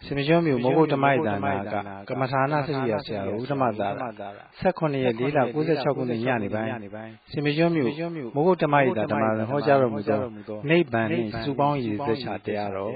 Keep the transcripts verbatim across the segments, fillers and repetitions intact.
စမကျော်မျိုးမဟုတ်တမိုက်တန်နာကကမ္မထာနာစိရဆရာဦးဓမ္မသာဆက်ခုနှစ်ရက်လေးလကိုးဆယ်ခြောက်ခုနှစ်ညနေပိုင်းစမကျော်မျိုးမဟုတ်တမိုက်တာဓမ္မဟောကြားတော်မူသောနိဗ္ဗာန်နှင့်စုပေါင်းရည်သက်ချတရားတော်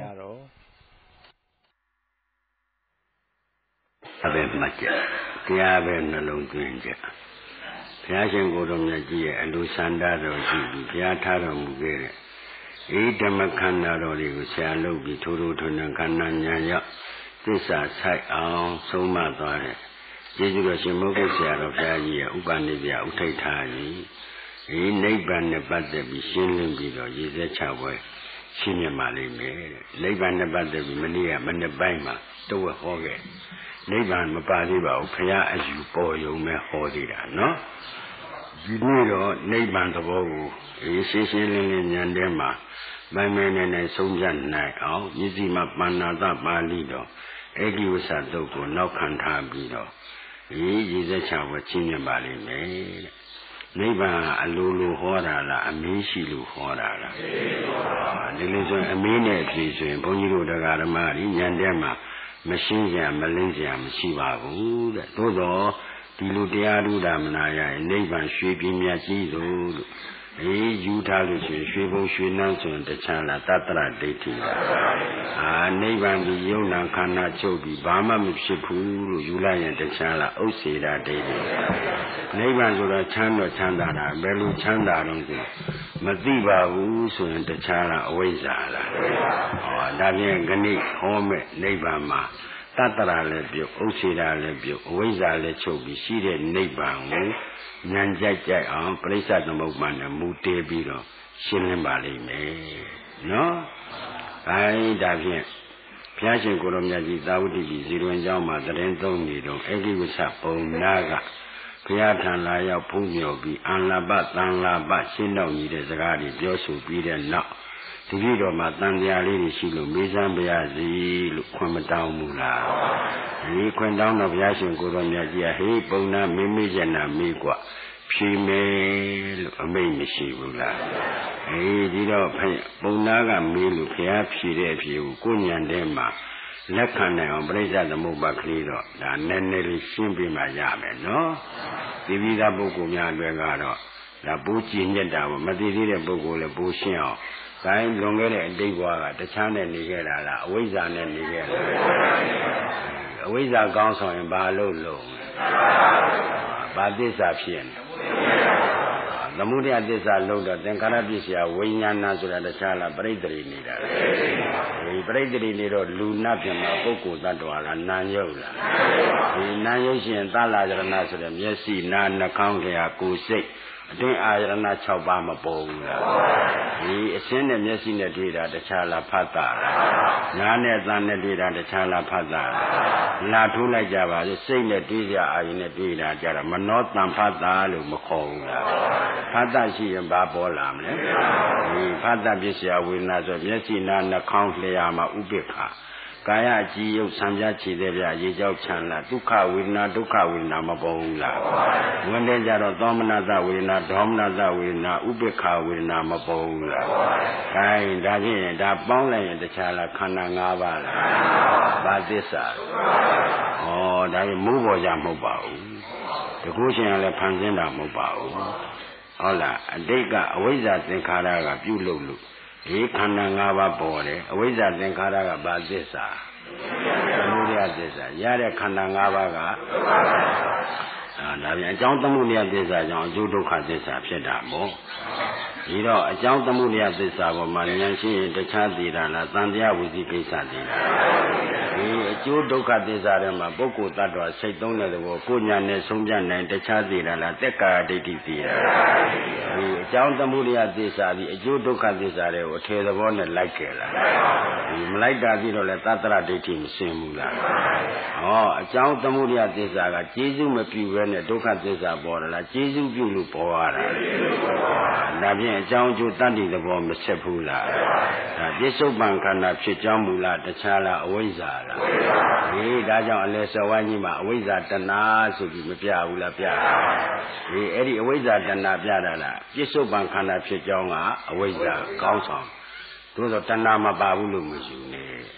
အဘယ်မှကြတရားပဲနှလုံးသွင်းကြဘုရားရှင်ကိုယ်တော်မြတ်ကြီးရဲ့အလိုဆန္ဒတော်ရှိပြီးဘုရားထားတော်မူခဲ့တဲ့ဤဓမ္မခန္ဓာတော်တွေကိုဆရာလုပ်ပြီးထိုးထိုးထွန်းထွန်းခန္ဓာဉာဏ်ရောက်သစ္စာဆိုင်အောင်ဆုံးမသွားတဲ့ကျေးဇူးတော်ရှင်မောဂုတ်ဆရာတော်ဘုရားကြီးရဲ့ဥပနိဒေယဥထိတ်ထားကြီးဒီနိဗ္ဗာန်နဲ့ပတ်သက်ပြီးရှင်းလင်းပြီးတော့ရည်စက်ချပွဲရှင်းမြင်ပါလိမ့်မယ်တဲ့နိဗ္ဗာန်နဲ့ပတ်သက်ပြီးမနေ့ကမနေ့ပိုင်းမှာတဝက်ဟောခဲ့နိဗ္ဗာန်မပါသေးပါဘူးဘုရားအယူပေါ်ယုံမဲ့ဟောသေးတာနော်ဒီနေ့တော့နိဗ္ဗာန်သဘောကိုအေးရှင်းရှင်းလင်းလင်းဉာဏ်ထဲမှာမိုင်းမဲနဲ့နဲ့ဆုံးဖြတ်နိုင်အောင်မြစ်စီမပဏ္ဏတပါဠိတော်ဧကိဝဆတုတ်ကိုနောက်ခံထားပြီးတော့ဒီရည်စက်ချဝချင်းမြင်ပါလိမ့်မယ်တဲ့နိဗ္ဗာန်အလိုလိုဟောတာလားအမင်းရှိလို့ဟောတာလားဒီလိုဆိုရင်အမင်းနဲ့အဖြေဆိုရင်ဘုန်းကြီးတို့တရားဓမ္မကြီးဉာဏ်ထဲမှာမရှင်းကြမလင်းကြမရှိပါဘူးတဲ့သို့တော့ဒီလိုတရားဓုဒါမနာရရင်နိဗ္ဗာန်ရွှေပြင်းမြတ်ကြီးလို့အေးယူထားလို့ရှိရင်ရွှေဘုံရွှေနှန်းဆိုရင်တခြားလားတတ္တရဒိဋ္ဌိလားအာနိဗ္ဗာန်ကြီးယုံနာခန္ဓာချုပ်ပြီးဘာမှမဖြစ်ဘူးလို့ယူလိုက်ရင်တခြားလားဥစ္စေတာဒိဋ္ဌိနိဗ္ဗာန်ဆိုတော့ချမ်းတော့ချမ်းသာတာဘယ်လိုချမ်းသာတော့ဆိုမသိပါဘူးဆိုရင်တခြားလားအဝိဇ္ဇာလားဟောဒါဖြင့်ခဏိဟောမဲ့နိဗ္ဗာန်မှာတတ္တရာလည်းပြုတ်ဥစ္စေတာလည်းပြုတ်အဝိဇ္ဇာလည်းချုပ်ပြီးရှိတဲ့နိဗ္ဗာန်ကိုဉာဏ်ကြိုက်ကြိုက်အောင်ပရိစ္ဆေသမုပ္ပါဒ်နဲ့မူတည်ပြီးတော့ရှင်းလင်းပါလိမ့်မယ်နော်အဲဒါဖြင့်ဘုရားရှင်ကိုယ်တော်မြတ်ကြီးသာဝတိကြီးဇီရွင်ကျောင်းမှာတရင်သုံးနေတော့ဧကိဝဆပုံနာကဘုရားထံလာရောက်ဖူးမြော်ပြီးအန္လပသံလာပရှင်းတော့ညီတဲ့စကားတွေပြောဆိုပြီးတဲ့နောက်ဒီလိုတော့မှတန်တရားလေးတွေရှိလို့မေးစမ်းပါရစီလို့ခွင့်မတောင်းဘူးလားဒီခွင့်တောင်းတော့ဘုရားရှင်ကိုယ်တော်မြတ်ကြီးကဟေးပုံနာမေးမေးချင်တာမေးกว่าဖြေမယ်လို့အမိန့်မရှိဘူးလားအေးဒီတော့ပုံနာကမေးလို့ဘုရားဖြေတဲ့အဖြေကိုကိုဉာဏ်ထဲမှာလက်ခံနိုင်အောင်ပရိစ္ဆေသမုပ္ပါကလေးတော့ဒါနည်းနည်းလေးရှင်းပြမှရမယ်နော်ဒီပိသားပုဂ္ဂိုလ်များတွေကတော့ဒါပိုးကြည်ညက်တာပေါ့မသိသေးတဲ့ပုဂ္ဂိုလ်လည်းပိုးရှင်းအောင်ဒါရင်လွန်ခဲ့တဲ့အတိတ်ဘဝကတခြားနဲ့နေခဲ့တာလားအဝိဇ္ဇာနဲ့နေခဲ့တာအဝိဇ္ဇာကောင်းဆောင်ရင်ဘာလို့လုံးဘာသစ္စာဖြစ်နေသမုဒယသစ္စာလုံးတော့သင်္ခါရပစ္စယဝိညာဏဆိုတာတခြားလားပရိတ္တိနေတာဒီပရိတ္တိနေတော့လူနတ်ပြမပုဂ္ဂိုလ်တ attva လားနာယုတ်လားဒီနာယုတ်ရှင်သလာရဏဆိုတဲ့မျက်စိနာနှာခေါင်းကြကိုယ်စိတ်အတွင်းအာရဏ၆ပါးမပေါ်ဘူးလားဒီအစင်းနဲ့မျက်စိနဲ့တွေ့တာတခြားလားဖတ်တာလားနားနဲ့အသံနဲ့တွေ့တာတခြားလားဖတ်တာလားလာထိုးလိုက်ကြပါလေစိတ်နဲ့တွေ့ကြအာရုံနဲ့တွေ့တာကြတာမနောတံဖတ်တာလို့မခေါ်ဘူးလားဖတ်တာရှိရင်ဘာပေါ်လာမလဲဒီဖတ်တာပစ္စယဝေဒနာဆိုမျက်စိနာနှာခေါင်းလျှာမှာဥပိ္ပခာကာယအကြည်ယုတ်ဆံပြခြေတဲ့ပြရေကြောက်ချမ်းလားဒုက္ခဝေဒနာဒုက္ခဝေဒနာမပေါ်ဘူးလားဝင်တဲ့ကြတော့သောမနတဝေဒနာဒေါမနတဝေဒနာဥပိ္ပခာဝေဒနာမပေါ်ဘူးလားခိုင်းဒါဖြင့်ဒါပေါင်းလိုက်ရင်တခြားလားခန္ဓာ၅ပါးလားဘာသစ္စာဩဒါရင်မိုးပေါ်ကြမဟုတ်ပါဘူးတကူရှင်ကလည်းဖန်ဆင်းတာမဟုတ်ပါဘူးဟုတ်လားအတိတ်ကအဝိဇ္ဇာသင်္ခါရကပြုလုပ်လို့ဒီခန္ဓာ၅ပါးပေါ်တယ်အဝိဇ္ဇာသင်္ခါရကဘာသစ္စာသမုဒယသစ္စာရတဲ့ခန္ဓာ၅ပါးကအာဒါပြန်အကြောင်းသမုဒယသစ္စာကြောင့်အကျိုးဒုက္ခသစ္စာဖြစ်တာပေါ့ဒီတော့အကြောင်းသမုဒယသစ္စာပေါ်မှာဉာဏ်ရှိရင်တခြားသိတာလားသံတရားဝိသိကိစ္စသိတာဒီအကျိုးဒုက္ခသစ္စာထဲမှာပုဂ္ဂိုလ်တ attva စိတ်သုံးတဲ့သဘောကိုဉာဏ်နဲ့ဆုံးဖြတ်နိုင်တခြားသိတာလားတက်ကာဒိဋ္ဌိသိတာဒီအကြောင်းသမုဒယသစ္စာဒီအကျိုးဒုက္ခသစ္စာတွေကိုအထေသဘောနဲ့လိုက်ကြလားဒီမလိုက်တာပြီးတော့လဲတတ္တရဒိဋ္ဌိမရှင်းဘူးလားဟောအကြောင်းသမုဒယသစ္စာကကျေးဇူးမပြုဘဲနဲ့ဒုက္ခသစ္စာပေါ်လာကျေးဇူးပြုလို့ပေါ်ရတာဒါဖြင့်အကြောင်းအကျိုးတတ္တိသဘောမဆက်ဘူးလားဒါပြစ္ဆုတ်ပံခန္ဓာဖြစ်ကြောင်းမူလားတခြားလားအဝိဇ္ဇာလားဒီဒါကြောင့်အလဲစဝိုင်းကြီးမှာအဝိဇ္ဇာတဏှာဆိုပြီးမပြဘူးလားပြဒီအဲ့ဒီအဝိဇ္ဇာတဏှာပြတာလားပြစ္ဆုတ်ပံခန္ဓာဖြစ်ကြောင်းကအဝိဇ္ဇာကောင်းဆောင်သို့သောတဏှာမပါဘူးလို့မယူနဲ့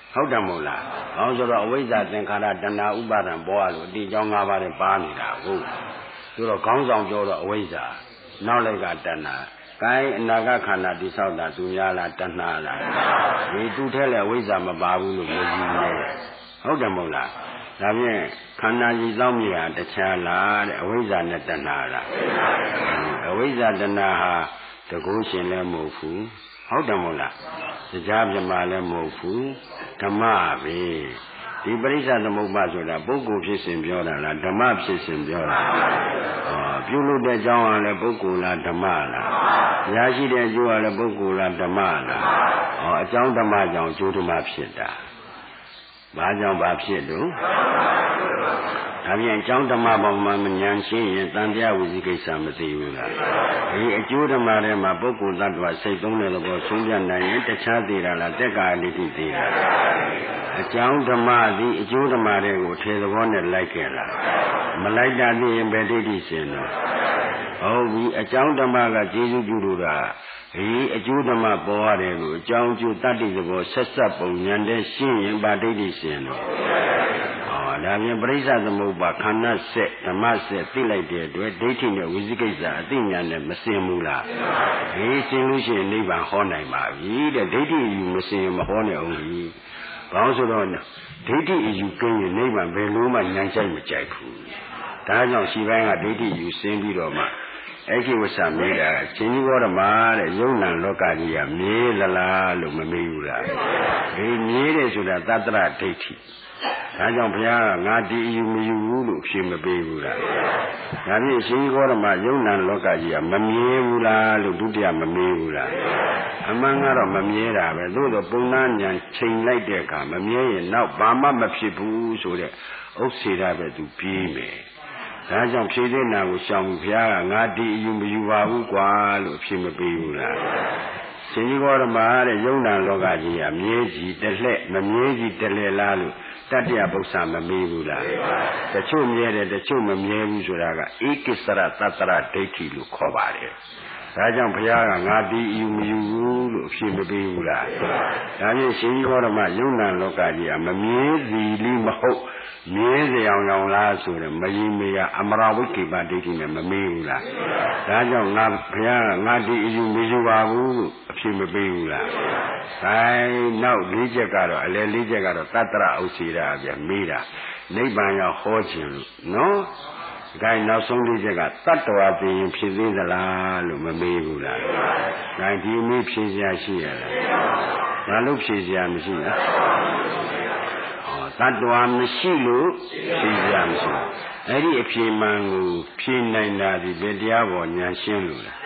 ဟုတ်တယ်မို့လားအောင်းဆိုတော့အဝိဇ္ဇာသင်္ခါရတဏှာဥပါဒံပေါ်ရလို့အတိအကြောင်း၅ပါးနဲ့ပါနေတာဟုတ်ဆိုတော့ခေါင်းဆောင်ပြောတော့အဝိဇ္ဇာနောက်လိုက်ကတဏှာကိုင်းအနာဂတ်ခန္ဓာတိဆောက်တာသူများလားတဏှာလားဒီသူထဲလဲအဝိဇ္ဇာမပါဘူးလို့ပြောကြည့်နေဟုတ်တယ်မို့လားဒါဖြင့်ခန္ဓာကြီးသောမြာတခြားလားတဲ့အဝိဇ္ဇာနဲ့တဏှာလားအဝိဇ္ဇာတဏှာဟာတကုရှင်လည်းမဟုတ်ဘူးဟုတ်တယ်မို့လားတရားပြမလည်းမဟုတ်ဘူးဓမ္မပဲဒီပရိစ္ဆသမုပ္ပါဆိုတာပုဂ္ဂိုလ်ဖြစ်စဉ်ပြောတာလားဓမ္မဖြစ်စဉ်ပြောတာဟောပြုလုပ်တဲ့အကြောင်းကလည်းပုဂ္ဂိုလ်လားဓမ္မလားရရှိတဲ့အကျိုးကလည်းပုဂ္ဂိုလ်လားဓမ္မလားဟောအကြောင်းဓမ္မကြောင့်အကျိုးဓမ္မဖြစ်တာဘာကြောင့်ဘာဖြစ်လို့ဒါပြန်အကြောင်းဓမ္မပေါ်မှာမဉာဏ်ရှင်းရင်တန်တရားဝိသိကိစ္စမသိဘူးလားဒီအကျိုးဓမ္မထဲမှာပုဂ္ဂိုလ်သတ္တဝါစိတ်သုံးတဲ့ဘောဆုံးပြနိုင်ရင်တခြားသေးတာလားတက်ကာလိတိသေးတာအကြောင်းဓမ္မသည်အကျိုးဓမ္မတွေကိုထေသဘောနဲ့လိုက်ခဲ့လားမလိုက်တာသိရင်ဘယ်ဒိဋ္ဌိရှင်တော့ဟုတ်ပြီအကြောင်းဓမ္မကကျေစုပြုလို့တာဒီအကျိုးဓမ္မပေါ်ရတယ်ကိုအကြောင်းကျိုးတတ္တိသဘောဆက်ဆက်ပုံဉာဏ်နဲ့ရှင်းရင်ဗာဒိဋ္ဌိရှင်တော့ဒါပြင်ပရိစ္ဆသမုပ္ပါခန္ဓာဆက်ဓမ္မဆက်သိလိုက်တဲ့အတွက်ဒိဋ္ဌိနဲ့ဝိသိကိစ္စအသိဉာဏ်နဲ့မစင်ဘူးလားဒီစင်လို့ရှိရင်နိဗ္ဗာန်ဟောနိုင်ပါပြီတဲ့ဒိဋ္ဌိယူမစင်မဟောနိုင်အောင်ကြီးဘာလို့ဆိုတော့ဒိဋ္ဌိယူကင်းရင်နိဗ္ဗာန်ဘယ်လို့မှဉာဏ်ကြိုက်မကြိုက်ဘူးဒါကြောင့်ရှိပိုင်းကဒိဋ္ဌိယူစင်ပြီးတော့မှအဲ့ဒီဝဆမေးတာရှင်ကြီးဘောဓမာတဲ့ယုံနာလောကကြီးကမြေးလလားလို့မမေးဘူးလားဒီမြေးတယ်ဆိုတာသတ္တရဒိဋ္ဌိဒါကြောင့်ဘုရားကငါဒီအယူမယူဘူးလို့ဖြေမပေးဘူးလားဒါဖြင့်ရှင်ကြီးဘောဓမာယုံနာလောကကြီးကမမြဲဘူးလားလို့ဒုတိယမမေးဘူးလားအမှန်ကတော့မမြဲတာပဲသို့တော့ပုံနာဉာဏ်ချိန်လိုက်တဲ့အခါမမြဲရင်နောက်ဘာမှမဖြစ်ဘူးဆိုတဲ့ဥစ္စေရပဲသူပြေးမယ်ဒါကြောင့်ဖြေတဲ့နာကိုရှောင်ဘုရားကငါဒီအယူမယူပါဘူးကွာလို့ဖြေမပေးဘူးလားရှင်ကြီးဘောဓမာတဲ့ယုံနာလောကကြီးကမြဲကြီးတလှဲ့မမြဲကြီးတလှဲ့လားလို့တတ္တယပု္ပ္ပာမမေးဘူးလားတချို့မြဲတယ်တချို့မမြဲဘူးဆိုတာကဧကိစ္စရသတ္တရဒိဋ္ဌိလို့ခေါ်ပါတယ်ဒါကြောင့်ဘုရားကငါဒီအယူမယူဘူးလို့အဖြေမပေးဘူးလားဒါဖြင့်ရှင်ကြီးဘောဓမာယုံနာလောကကြီးကမမြဲစီလိမဟုတ်မြဲစရာအောင်လားဆိုတော့မယီမေယအမရဝိကိပဒိဋ္ဌိနဲ့မမေးဘူးလားဒါကြောင့်ငါဘုရားကငါဒီအယူမယူပါဘူးလို့အဖြေမပေးဘူးလားဒါနောက်လေးချက်ကတော့အလယ်လေးချက်ကတော့တတ္တရဥစ္စေရအပြမေးတာနိဗ္ဗာန်ရောက်ဟောခြင်းလို့နော်ဒါနောက်ဆုံးလေးချက်ကတတ္တဝါသိရင်ဖြစ်သေးသလားလို့မမေးဘူးလားဒါဒီမေးဖြေစရာရှိရလားဘာလို့ဖြေစရာမရှိလားတတ္တဝါမရှိလို့ဖြေစရာမရှိအဲ့ဒီအဖြေမှန်ကိုဖြေနိုင်တာဒီဘယ်တရားပေါ်ဉာဏ်ရှင်းလို့လား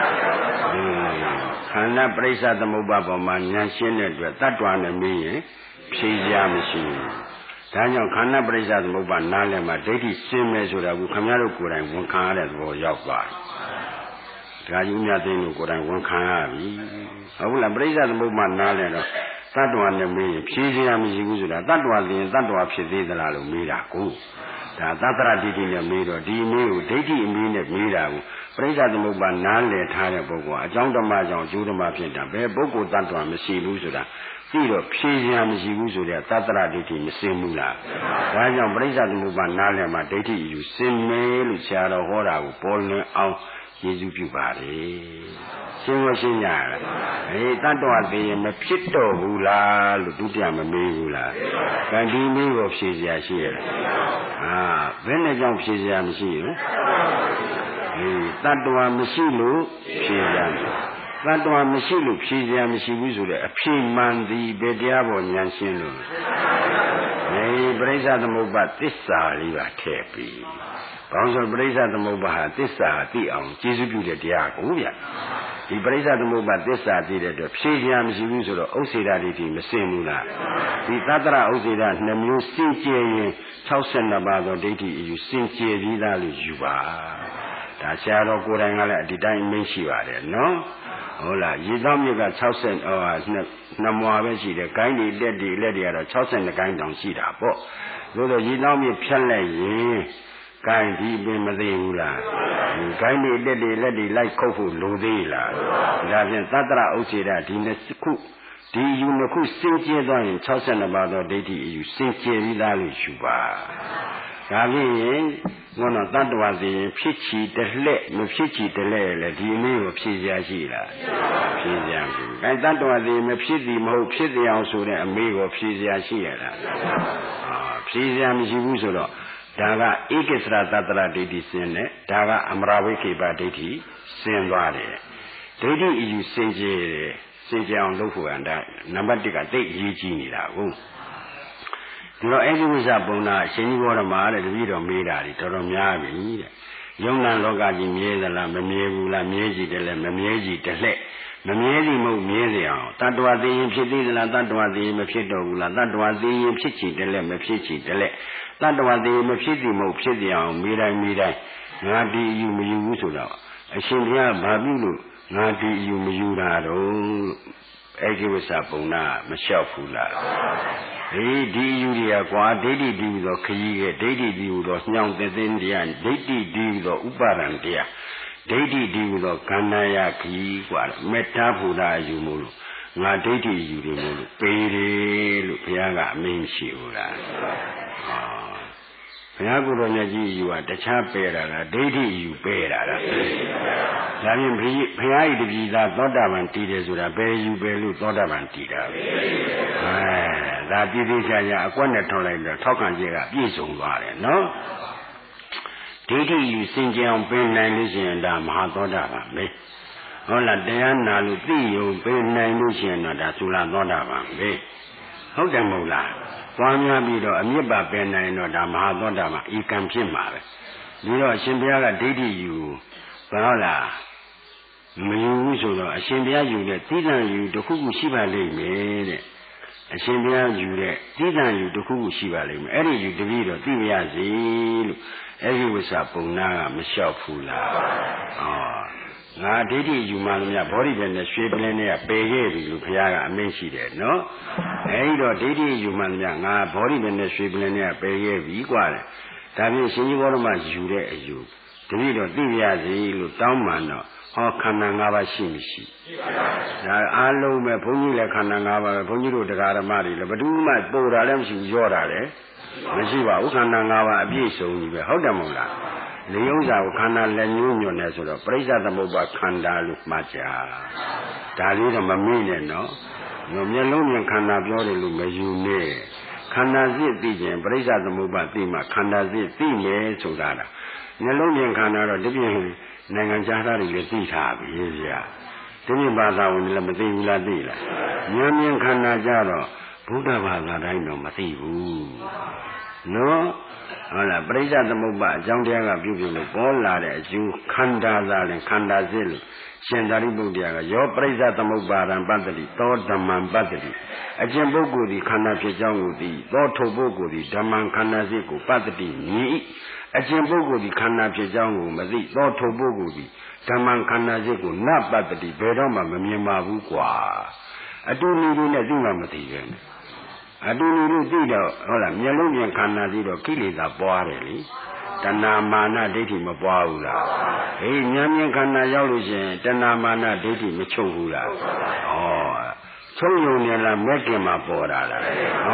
ခန္ဓာပရိစ္ဆသမုပ္ပါပေါ်မှာဉာဏ်ရှင်းတဲ့အတွက်တတ္တဝါနဲ့မေးရင်ဖြေစရာမရှိဘူးဒါကြောင့်ခန္ဓာပရိစ္ဆသမုပ္ပါနားလည်မှာဒိဋ္ဌိရှင်းမယ်ဆိုတာကခင်ဗျားတို့ကိုယ်တိုင်ဝန်ခံရတဲ့သဘောရောက်သွားတယ်ဒါကြီးမြတ်သိန်းတို့ကိုယ်တိုင်ဝန်ခံရပြီဟုတ်လားပရိစ္ဆသမုပ္ပါနားလည်တော့တတ္တဝါနဲ့မေးရင်ဖြေစရာမရှိဘူးဆိုတာတတ္တဝါသိရင်တတ္တဝါဖြစ်သေးသလားလို့မေးတာကိုဒါသတ္တရဒိဋ္ဌိနဲ့မေးတော့ဒီမေးကိုဒိဋ္ဌိအမေးနဲ့မေးတာကိုပရိစ္ဆသမုပ္ပါနားလည်ထားတဲ့ပုဂ္ဂိုလ်ကအကြောင်းဓမ္မကြောင့်အကျိုးဓမ္မဖြစ်တာဘယ်ပုဂ္ဂိုလ်တ attva မရှိဘူးဆိုတာပြီးတော့ဖြေစရာမရှိဘူးဆိုတဲ့သတ္တရဒိဋ္ဌိမစင်ဘူးလားဒါကြောင့်ပရိစ္ဆသမုပ္ပါနားလည်မှာဒိဋ္ဌိယူစင်မယ်လို့ဆရာတော်ဟောတာကိုပေါ်လွင်အောင်ယေရှုပြုပါလေရှင်းမရှင်းကြလားအေးတ attva သိရင်မဖြစ်တော့ဘူးလားလို့ဒုတိယမမေးဘူးလားကံဒီမေးကိုဖြေစရာရှိရလားဟာဘယ်နဲ့ကြောင့်ဖြေစရာမရှိဘူးအေးတ attva မရှိလို့ဖြေစရာသတ္တဝါမရှိလို့ဖြေစရာမရှိဘူးဆိုတဲ့အဖြေမှန်သည်ဘယ်တရားပေါ်ဉာဏ်ရှင်းလို့အဲပရိစ္ဆသမုပ္ပါသစ္စာလေးပါထည့်ပြီးဘာလို့ဆိုပရိစ္ဆသမုပ္ပါဟာသစ္စာသိအောင်ကျေစုပြုတဲ့တရားကိုဗျဒီပရိစ္ဆသမုပ္ပါသစ္စာသိတဲ့အတွက်ဖြေစရာမရှိဘူးဆိုတော့ဥစ္စေတဒိဋ္ဌိမစင်ဘူးလားဒီသတ္တရဥစ္စေတနှစ်မျိုးစင်ကြယ်ရင်၆၂ပါးသောဒိဋ္ဌိအယူစင်ကြယ်ပြီးသားလို့ယူပါဒါဆရာတော်ကိုယ်တိုင်ကလည်းဒီတိုင်းမင်းရှိပါတယ်နော်ဟုတ်လားရေသောမြစ်က၆၀ဟိုဟာနှစ်မွာပဲရှိတယ်ကိုင်းတွေလက်တွေလက်တွေကတော့၆၂ကိုင်းတောင်ရှိတာပေါ့သို့တော့ရေသောမြစ်ဖြတ်လိုက်ရင်ကိုင်းဒီပင်မသိဘူးလားကိုင်းတွေလက်တွေလက်တွေလိုက်ခုတ်ဖို့လိုသေးလားဒါဖြင့်သတ္တရဥစ္စေတဒီနှစ်ခုဒီယူနှစ်ခုစင်ကြယ်သွားရင်62ပါးသောဒိဋ္ဌိအယူစင်ကြယ်ပြီးသားလို့ယူပါဒါဖြင့်ဘုန်းတော်တတ္တဝါသိရင်ဖြစ်ချီတလှဲ့မဖြစ်ချီတလှဲ့လေဒီအမေကိုဖြေစရာရှိလားဖြေစရာမရှိဘူးအဲတတ္တဝါသိမဖြစ်သည်မဟုတ်ဖြစ်သည်အောင်ဆိုတဲ့အမေကိုဖြေစရာရှိရလားဖြေစရာမရှိဘူးဆိုတော့ဒါကဧကိစ္စရတတ္တရဒိဋ္ဌိစင်နဲ့ဒါကအမရဝိခေပဒိဋ္ဌိစင်သွားတယ်ဒိဋ္ဌိအယူစင်ကြယ်တယ်စင်ကြယ်အောင်လုပ်ဖို့ကဒါနံပါတ်တစ်ကသိအရေးကြီးနေတာဟုတ်ဒီတော့အဲဒီဝိဇ္ဇပုံနာရှင်ကြီးဘောရမတဲ့တပည့်တော်မေးတာတွေတော်တော်များပြီတဲ့ယုံနာလောကကြီးမြဲသလားမမြဲဘူးလားမြဲကြည့်တယ်လဲမမြဲကြည့်တယ်လှဲ့မမြဲသည်မဟုတ်မြဲစေအောင်တတ္တဝါသိရင်ဖြစ်သေးသလားတတ္တဝါသိရင်မဖြစ်တော့ဘူးလားတတ္တဝါသိရင်ဖြစ်ချင်တယ်လဲမဖြစ်ချင်တယ်လဲတတ္တဝါသိရင်မဖြစ်သည်မဟုတ်ဖြစ်သည်အောင်မေးတိုင်းမေးတိုင်းငါဒီအယူမယူဘူးဆိုတော့အရှင်ဘုရားဘာပြုလို့ငါဒီအယူမယူတာတော့အဲ့ဒီဝိဇ္ဇပုံနာမလျှောက်ဘူးလားအေးဒီယူရီယာကွာဒိဋ္ဌိဒီဟူသောခကြီးရဲ့ဒိဋ္ဌိဒီဟူသောညောင်တဲ့သိတရားဒိဋ္ဌိဒီဟူသောဥပါဒံတရားဒိဋ္ဌိဒီဟူသောကန္နာယခကြီးကွာမေတ္တာဘုရားယူမို့လို့ငါဒိဋ္ဌိယူတယ်မို့လို့ပေးတယ်လို့ဘုရားကအမင်းရှိဘူးလားဘုရားကိုယ်တော်မြတ်ကြီးယူကတခြားပဲတာလားဒိဋ္ဌိယူပဲတာလားဒါဖြင့်ဘုရားဤတပည့်သားသောတာပန်တည်တယ်ဆိုတာဘယ်ယူပဲလို့သောတာပန်တည်တာပဲအဲဒါပြည့်ပြည့်ချာချာအကွက်နဲ့ထောက်လိုက်တော့ထောက်ခံခြင်းကပြည့်စုံသွားတယ်နော်ဒိဋ္ဌိယူစင်ကြအောင်ပင်နိုင်လို့ရှိရင်ဒါမဟာသောတာပန်ပဲဟုတ်လားတရားနာလို့သိရုံပင်နိုင်လို့ရှိရင်တော့ဒါသုလသောတာပန်ပဲဟုတ်တယ်မဟုတ်လားပွားများပြီးတော့အမြစ်ပါပင်နိုင်တော့ဒါမဟာသောတာပန်ဤကံဖြစ်မှာပဲပြီးတော့အရှင်ဘုရားကဒိဋ္ဌိယူဘာဟုတ်လားမယူဘူးဆိုတော့အရှင်ဘုရားယူတဲ့သီလယူတစ်ခုခုရှိပါလိမ့်မယ်တဲ့အရှင်ဘုရားယူတဲ့သီလယူတစ်ခုခုရှိပါလိမ့်မယ်အဲ့ဒီယူတပည့်တော့သိပါရစေလို့အဲ့ဒီဝိဇ္ဇပုံနာကမလျှောက်ဘူးလားဩငါဒိဋ္ဌိယူမှလည်းဘောဓိပဲနဲ့ရွှေပလင်းနဲ့ပယ်ခဲ့ပြီလို့ဘုရားကအမင်းရှိတယ်နော်အဲဒီတော့ဒိဋ္ဌိယူမှလည်းငါဘောဓိပဲနဲ့ရွှေပလင်းနဲ့ပယ်ခဲ့ပြီกว่าတယ်ဒါဖြင့်ရှင်ကြီးဘောဓမယူတဲ့အယူတပည့်တော်သိရစေလို့တောင်းပန်တော့ဟောခန္ဓာ၅ပါးရှိမရှိရှိပါဘူးဒါအားလုံးပဲဘုန်းကြီးလည်းခန္ဓာ၅ပါးပဲဘုန်းကြီးတို့တရားဓမ္မတွေလည်းဘယ်သူမှပို့တာလည်းမရှိရောတာလည်းမရှိပါဘူးခန္ဓာ၅ပါးအပြည့်စုံကြီးပဲဟုတ်တယ်မဟုတ်လားလေဥစ္စာကိုခန္ဓာလက်ညှိုးညွှန်နေဆိုတော့ပရိစ္ဆသမုပ္ပါခန္ဓာလို့မှတ်ကြဒါလေးတော့မမေ့နဲ့နော်မျက်လုံးမြင်ခန္ဓာပြောတယ်လို့မယူနဲ့ခန္ဓာစစ်သိခြင်းပရိစ္ဆသမုပ္ပါသိမှခန္ဓာစစ်သိမယ်ဆိုတာလားမျက်လုံးမြင်ခန္ဓာတော့ဒီပြင်နိုင်ငံခြားသားတွေလည်းသိထားပြီဗျာဒီပြင်ဘာသာဝင်လည်းမသိဘူးလားသိလားဉာဏ်မြင်ခန္ဓာကြတော့ဘုဒ္ဓဘာသာတိုင်းတော့မသိဘူးနော်ဟုတ်လားပရိစ္ဆသမုပ္ပါအကြောင်းတရားကပြုပြုလို့ပေါ်လာတဲ့အကျိုးခန္ဓာသာလည်းခန္ဓာစစ်လို့ရှင်သာရိပုတ္တရာကယောပရိစ္ဆသမုပ္ပါဒံပတ္တိသောဓမ္မံပတ္တိအကျင့်ပုဂ္ဂိုလ်ဒီခန္ဓာဖြစ်ကြောင်းကိုသိသောထုပုဂ္ဂိုလ်ဒီဓမ္မံခန္ဓာစစ်ကိုပတ္တိမြည်အကျင့်ပုဂ္ဂိုလ်ဒီခန္ဓာဖြစ်ကြောင်းကိုမသိသောထုပုဂ္ဂိုလ်ဒီဓမ္မံခန္ဓာစစ်ကိုနပတ္တိဘယ်တော့မှမမြင်ပါဘူးကွာအတူတူလေးနဲ့သိမှမသိပဲအတူတူလေးသိတော့ဟုတ်လားမျက်လုံးမြင်ခန္ဓာသိတော့ကိလေသာပွားတယ်လေတဏမာနဒိဋ္ဌိမပွားဘူးလားဟေးဉာဏ်မြင်ခန္ဓာရောက်လို့ရှိရင်တဏမာနဒိဋ္ဌိမချုပ်ဘူးလားဩချုပ်ယုံနေလားမဲ့ခင်မှာပေါ်တာလားဩ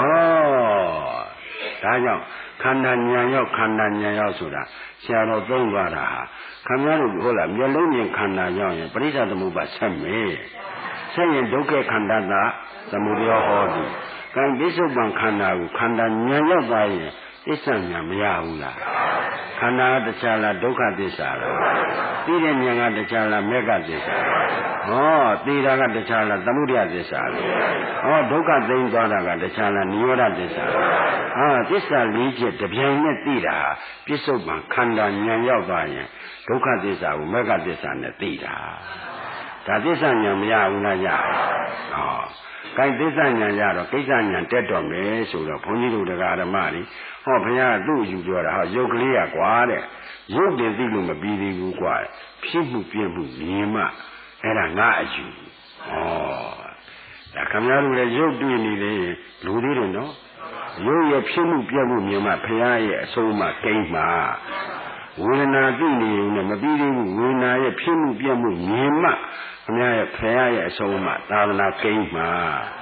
ဒါကြောင့်ခန္ဓာဉာဏ်ရောက်ခန္ဓာဉာဏ်ရောက်ဆိုတာဆရာတော်သုံးသွားတာဟာခင်ဗျားတို့ဟုတ်လားမျက်လုံးမြင်ခန္ဓာရောက်ရင်ပရိစ္ဆသမုပ္ပါဆက်မယ်ဆက်ရင်ဒုက္ခခန္ဓာသာသမုဒယဟောတိကံပိစုပန်ခန္ဓာကိုခန္ဓာဉာဏ်ရောက်သွားရင်သစ္စာဉာဏ်မရဘူးလားခန္ဓာကတခြားလားဒုက္ခသစ္စာလားသိတဲ့ဉာဏ်ကတခြားလားမေဃသစ္စာဟောသိတာကတခြားလားသမုဒယသစ္စာလားဟောဒုက္ခသိမ်းသွားတာကတခြားလားနိရောဓသစ္စာဟာသစ္စာလေးချက်တပြိုင်နဲ့သိတာပြစ္ဆုတ်ပံခန္ဓာဉာဏ်ရောက်သွားရင်ဒုက္ခသစ္စာကိုမေဃသစ္စာနဲ့သိတာဒါသစ္စာဉာဏ်မရဘူးလားရဟောကိုင်သစ္စာဉာဏ်ရတော့ကိစ္စဉာဏ်တက်တော့မယ်ဆိုတော့ဘုန်းကြီးတို့တရားဓမ္မတွေဟောဘုရားကသူ့ယူပြောတာဟောရုပ်ကလေးကကွာတဲ့ရုပ်တင်သိလို့မပြီးသေးဘူးကွာဖြစ်မှုပြည့်မှုမြင်မှအဲ့ဒါငါအယူဩဒါခင်ဗျားတို့လည်းရုပ်တွေ့နေလေလူသေးတယ်နော်ရုပ်ရဲ့ဖြစ်မှုပြည့်မှုမြင်မှဘုရားရဲ့အဆုံးအမကိန်းမှာဝေဒနာသိနေရင်လည်းမပြီးသေးဘူးဝေဒနာရဲ့ဖြစ်မှုပြည့်မှုမြင်မှခင်ဗျားရဲ့ဘုရားရဲ့အဆုံးအမသာသနာကိန်းမှာ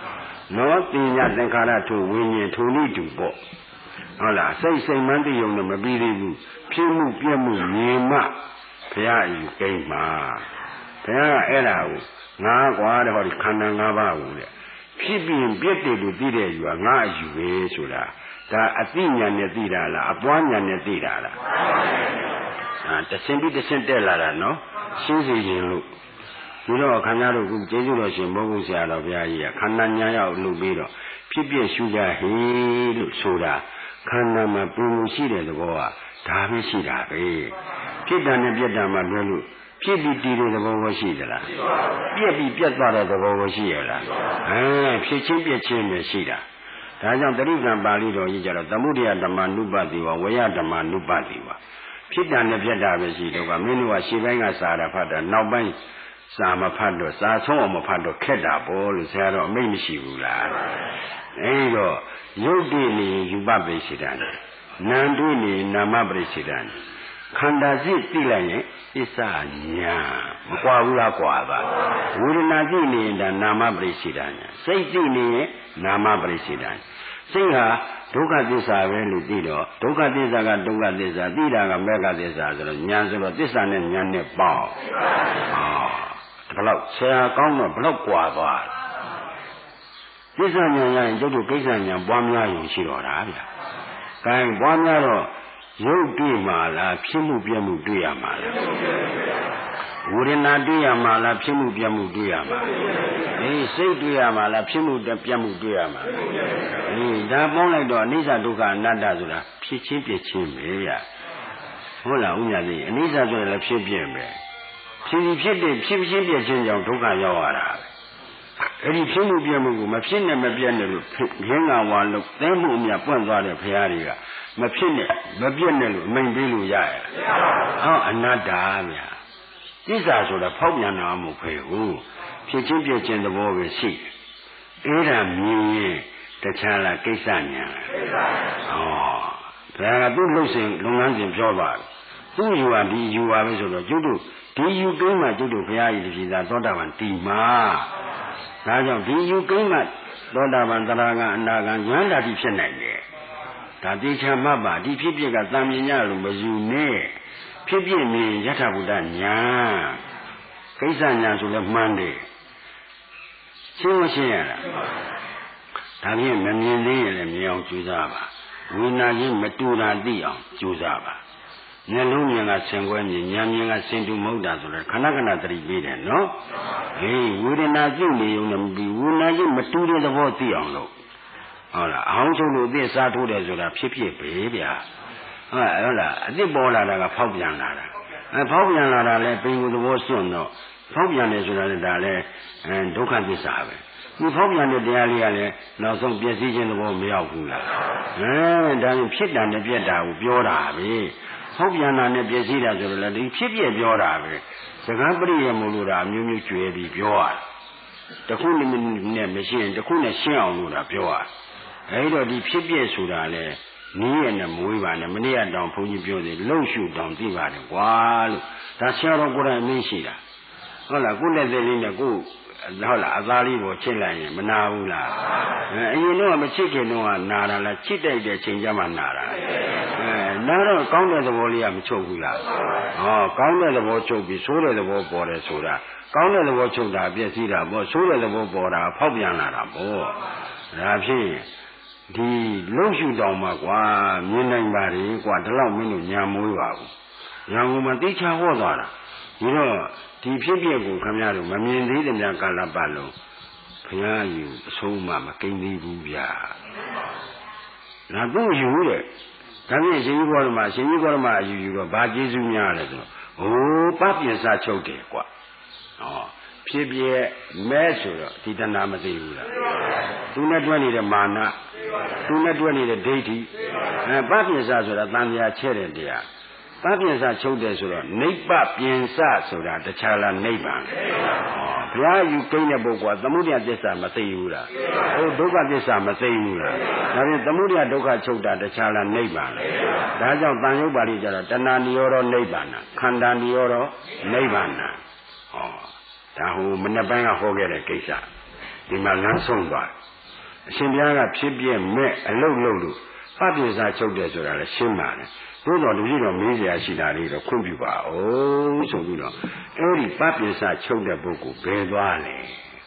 နော်တင်ညာသင်္ခါရထိုဝိညာဉ်ထိုနည်းတူပေါ့ဟုတ်လားစိတ်စိတ်မှန်းသိုံနဲ့မပြီးသေးဘူးဖြစ်မှုပြည့်မှုမြင်မှဘုရားယူကိန်းမှာဘုရားကအဲ့ဒါကိုငါကွာတဲ့ဟောဒီခန္ဓာ၅ပါးကိုတဲ့ဖြစ်ပြီးပြည့်တယ်လို့သိတဲ့ယူကငါအယူပဲဆိုတာဒါအသိဉာဏ်နဲ့သိတာလားအပွားဉာဏ်နဲ့သိတာလားအာတဆင်ပြီးတဆင်တက်လာတာနော်ရှင်းစီရင်လို့ဒီတော့ခန္ဓာတို့ကကျေးဇူးတော်ရှင်ဘုန်းကြီးဆရာတော်ဘုရားကြီးကခန္ဓာညာရောက်လုပ်ပြီးတော့ဖြစ်ပြရှုကြဟေလို့ဆိုတာခန္ဓာမှာပူမှုရှိတဲ့သဘောကဒါပဲရှိတာပဲဖြစ်တာနဲ့ပြက်တာမှလွဲလို့ဖြစ်ပြီးတည်တဲ့သဘောကိုရှိသလားပြက်ပြီးပြက်သွားတဲ့သဘောကိုရှိရလားအဲဖြစ်ချင်းပြက်ချင်းပဲရှိတာဒါကြောင့်တရိကံပါဠိတော်ကြီးကြတော့သမုဒယဓမ္မနုပတိဝဝေယဓမ္မနုပတိဝဖြစ်တာနဲ့ပြက်တာပဲရှိတော့ကမင်းတို့ကရှေ့ပိုင်းကစာရဖတ်တာနောက်ပိုင်းစာမဖတ်တော့စာဆုံးအောင်မဖတ်တော့ခက်တာပေါ့လို့ဆရာတော်အမိတ်မရှိဘူးလားအဲဒီတော့ယုတ်တိနေယူပပိစိတံနာမ်တွေ့နေနာမပရိစိတံခန္ဓာစိတ်သိလိုက်ရင်အစ္ဆညာမကွာဘူးလားကွာပါဝေဒနာသိနေရင်ဒါနာမပရိစိတံစိတ်သိနေရင်နာမပရိစိတံစိတ်ဟာဒုက္ခသစ္စာပဲလို့သိတော့ဒုက္ခသစ္စာကဒုက္ခသစ္စာသိတာကမေဃသစ္စာဆိုတော့ညာဆိုတော့သစ္စာနဲ့ညာနဲ့ပေါင်းဟောဘလောက်ဆရာကောင်းတော့ဘလောက်ကွာသွားသစ္စာဉာဏ်ရရင်ကျုပ်တို့ကိစ္စဉာဏ်ပွားများရင်ရှိတော့တာဗျာ။ကဲပွားများတော့ရုပ်တွေ့မှာလားဖြစ်မှုပြမှုတွေ့ရမှာလား။ဝေဒနာတွေ့ရမှာလားဖြစ်မှုပြမှုတွေ့ရမှာ။အေးစိတ်တွေ့ရမှာလားဖြစ်မှုပြမှုတွေ့ရမှာ။အေးဒါပေါင်းလိုက်တော့အနိစ္စဒုက္ခအနတ္တဆိုတာဖြစ်ချင်းပြချင်းပဲဗျာ။ဟုတ်လားဥညာသိအနိစ္စဆိုရင်လည်းဖြစ်ပြပဲ။ဖြစ်ဖြစ်တဲ့ဖြစ်ချင်းပြချင်းကြောင့်ဒုက္ခရောက်ရတာ။အဲ့ဒီဖြစ်မှုပြမှုကိုမဖြစ်နဲ့မပြတ်နဲ့လို့ရင်းကဝါလို့သဲမှုအမြပွင့်သွားတဲ့ဘုရားတွေကမဖြစ်နဲ့မပြတ်နဲ့လို့အမိန်ပေးလို့ရရဟောအနတ္တဗျာသစ္စာဆိုတာဖောက်ပြန်တာမဟုတ်ပဲဟုတ်ဖြစ်ချင်းပြချင်းသဘောပဲရှိအဲ့ဒါမြင်ရင်တခြားလားကိစ္စညာဟောဒါကသူ့လှုပ်ရှင်လုပ်ငန်းစဉ်ပြောပါသူ့ယူဟာဒီယူဟာပဲဆိုတော့ကျုပ်တို့ဒီယူကိန်းမှာကျုပ်တို့ဘုရားကြီးတည်သာသောတာပန်တည်မှာဒါကြောင့်ဒီယူကိန်းမှာသောတာပန်သရဂံအနာဂံဉာဏ်ဓာတိဖြစ်နိုင်တယ်ဒါတိချာမှတ်ပါဒီဖြစ်ဖြစ်ကသံမြင်ရလို့မယူနဲ့ဖြစ်ဖြစ်မြင်ယထာဘုဒ္ဓညာကိစ္စညာဆိုလဲမှန်းတယ်ရှင်းမရှင်းရလားဒါဖြင့်မမြင်သေးရင်လည်းမြင်အောင်ကြိုးစားပါဝိညာဉ်ချင်းမတူတာသိအောင်ကြိုးစားပါမျက်လုံးမြင်ကဆင်ခွဲမြင်ဉာဏ်မြင်ကစင်တူမဟုတ်တာဆိုတော့ခဏခဏသတိပေးတယ်နော်ဟေးဝေဒနာကြည့်နေုံနဲ့မပြီးဝေဒနာချင်းမတူတဲ့သဘောသိအောင်လို့ဟုတ်လားအဟောင်းဆုံးလို့အသစ်စားထိုးတယ်ဆိုတာဖြစ်ဖြစ်ပဲဗျာဟုတ်လားအသစ်ပေါ်လာတာကဖောက်ပြန်လာတာအဲဖောက်ပြန်လာတာလဲပင်ကိုယ်သဘောစွန့်တော့ဖောက်ပြန်တယ်ဆိုတာလည်းဒါလည်းအဲဒုက္ခသစ္စာပဲဒီဖောက်ပြန်တဲ့တရားလေးကလည်းနောက်ဆုံးပြည့်စည်ခြင်းသဘောမရောက်ဘူးလားအဲဒါရင်ဖြစ်တာနဲ့ပြက်တာကိုပြောတာပဲဖောက်ပြန်တာနဲ့ပြည့်စည်တာဆိုတော့လည်းဒီဖြစ်ပြပြောတာပဲစကားပရိယေမို့လို့ဒါအမျိုးမျိုးကျွဲပြီးပြောရတခုနဲ့မရှိရင်တခုနဲ့ရှင်းအောင်လို့ဒါပြောရအဲဒီတော့ဒီဖြစ်ပြဆိုတာလေနီးရနဲ့မွေးပါနဲ့မနေ့ကတောင်ဘုန်းကြီးပြောတယ်လှုပ်ရှုတောင်သိပါတယ်ကွာလို့ဒါဆရာတော်ကိုယ်တိုင်အမင်းရှိတာဟုတ်လားကိုယ်လက်သေးလေးနဲ့ကိုယ်ဟုတ်လားအသားလေးကိုချစ်လိုက်ရင်မနာဘူးလားအဲအရင်တော့မချစ်ခင်တော့နာတာလားချစ်တိုက်တဲ့ချိန်ကျမှနာတာအဲနာတော့ကောင်းတဲ့သဘောလေးကမချုပ်ဘူးလားဟောကောင်းတဲ့သဘောချုပ်ပြီးဆိုးတဲ့သဘောပေါ်တယ်ဆိုတာကောင်းတဲ့သဘောချုပ်တာပြည့်စည်တာပေါ့ဆိုးတဲ့သဘောပေါ်တာဖောက်ပြန်လာတာပေါ့ဒါဖြင့်ဒီလုံရှုတောင်မှာကွာမြင်နိုင်ပါလေကွာဒီလောက်မင်းတို့ညာမွေးပါဘူးညာကမှသိချဟောသွားတာဒီတော့ဒီဖြစ်ဖြစ်ကိုခင်ဗျားတို့မမြင်သေးတဲ့များကာလပတ်လုံးဘုရားယူအဆုံးမမကိန်းသေးဘူးဗျာငါတို့ယူတဲ့ဒါဖြင့်ရှင်ကြီးဘောရမရှင်ကြီးဘောရမအယူယူတော့ဘာကျေးဇူးများလဲဆိုတော့ဟိုပပြင်းစားချုပ်တယ်ကွာဟောဖြစ်ပြမဲဆိုတော့ဒီတဏှာမသိဘူးလားသူနဲ့တွဲနေတဲ့မာနသူနဲ့တွဲနေတဲ့ဒိဋ္ဌိအဲပပြင်းစားဆိုတာတန်မြာချဲ့တဲ့တရားပပြင်းစားချုပ်တယ်ဆိုတော့နိဗ္ဗပြင်စဆိုတာတခြားလားနိဗ္ဗာန်ဘုရားယူကိန်းတဲ့ပုဂ္ဂိုလ်ကသမုဒယသစ္စာမသိဘူးလားဟိုဒုက္ခသစ္စာမသိဘူးလားဒါဖြင့်သမုဒယဒုက္ခချုပ်တာတခြားလားနိဗ္ဗာန်ဒါကြောင့်တန်ရုပ်ပါဠိကျတော့တဏှာနိရောဓနိဗ္ဗာန်ခန္ဓာနိရောဓနိဗ္ဗာန်ဟောဒါဟိုမနေ့ပိုင်းကဟောခဲ့တဲ့ကိစ္စဒီမှာလမ်းဆုံးသွားအရှင်ဘုရားကဖြစ်ပြမဲ့အလုတ်လုတ်လို့ပပိစ္ဆာချုပ်တယ်ဆိုတာလည်းရှင်းပါတယ်သို့တော်တပည့်တော်မေးစရာရှိတာလေးတော့ခွင့်ပြုပါဦးဆိုပြီးတော့အဲ့ဒီပပိစ္ဆာချုပ်တဲ့ပုဂ္ဂိုလ်ဘယ်သွားလဲ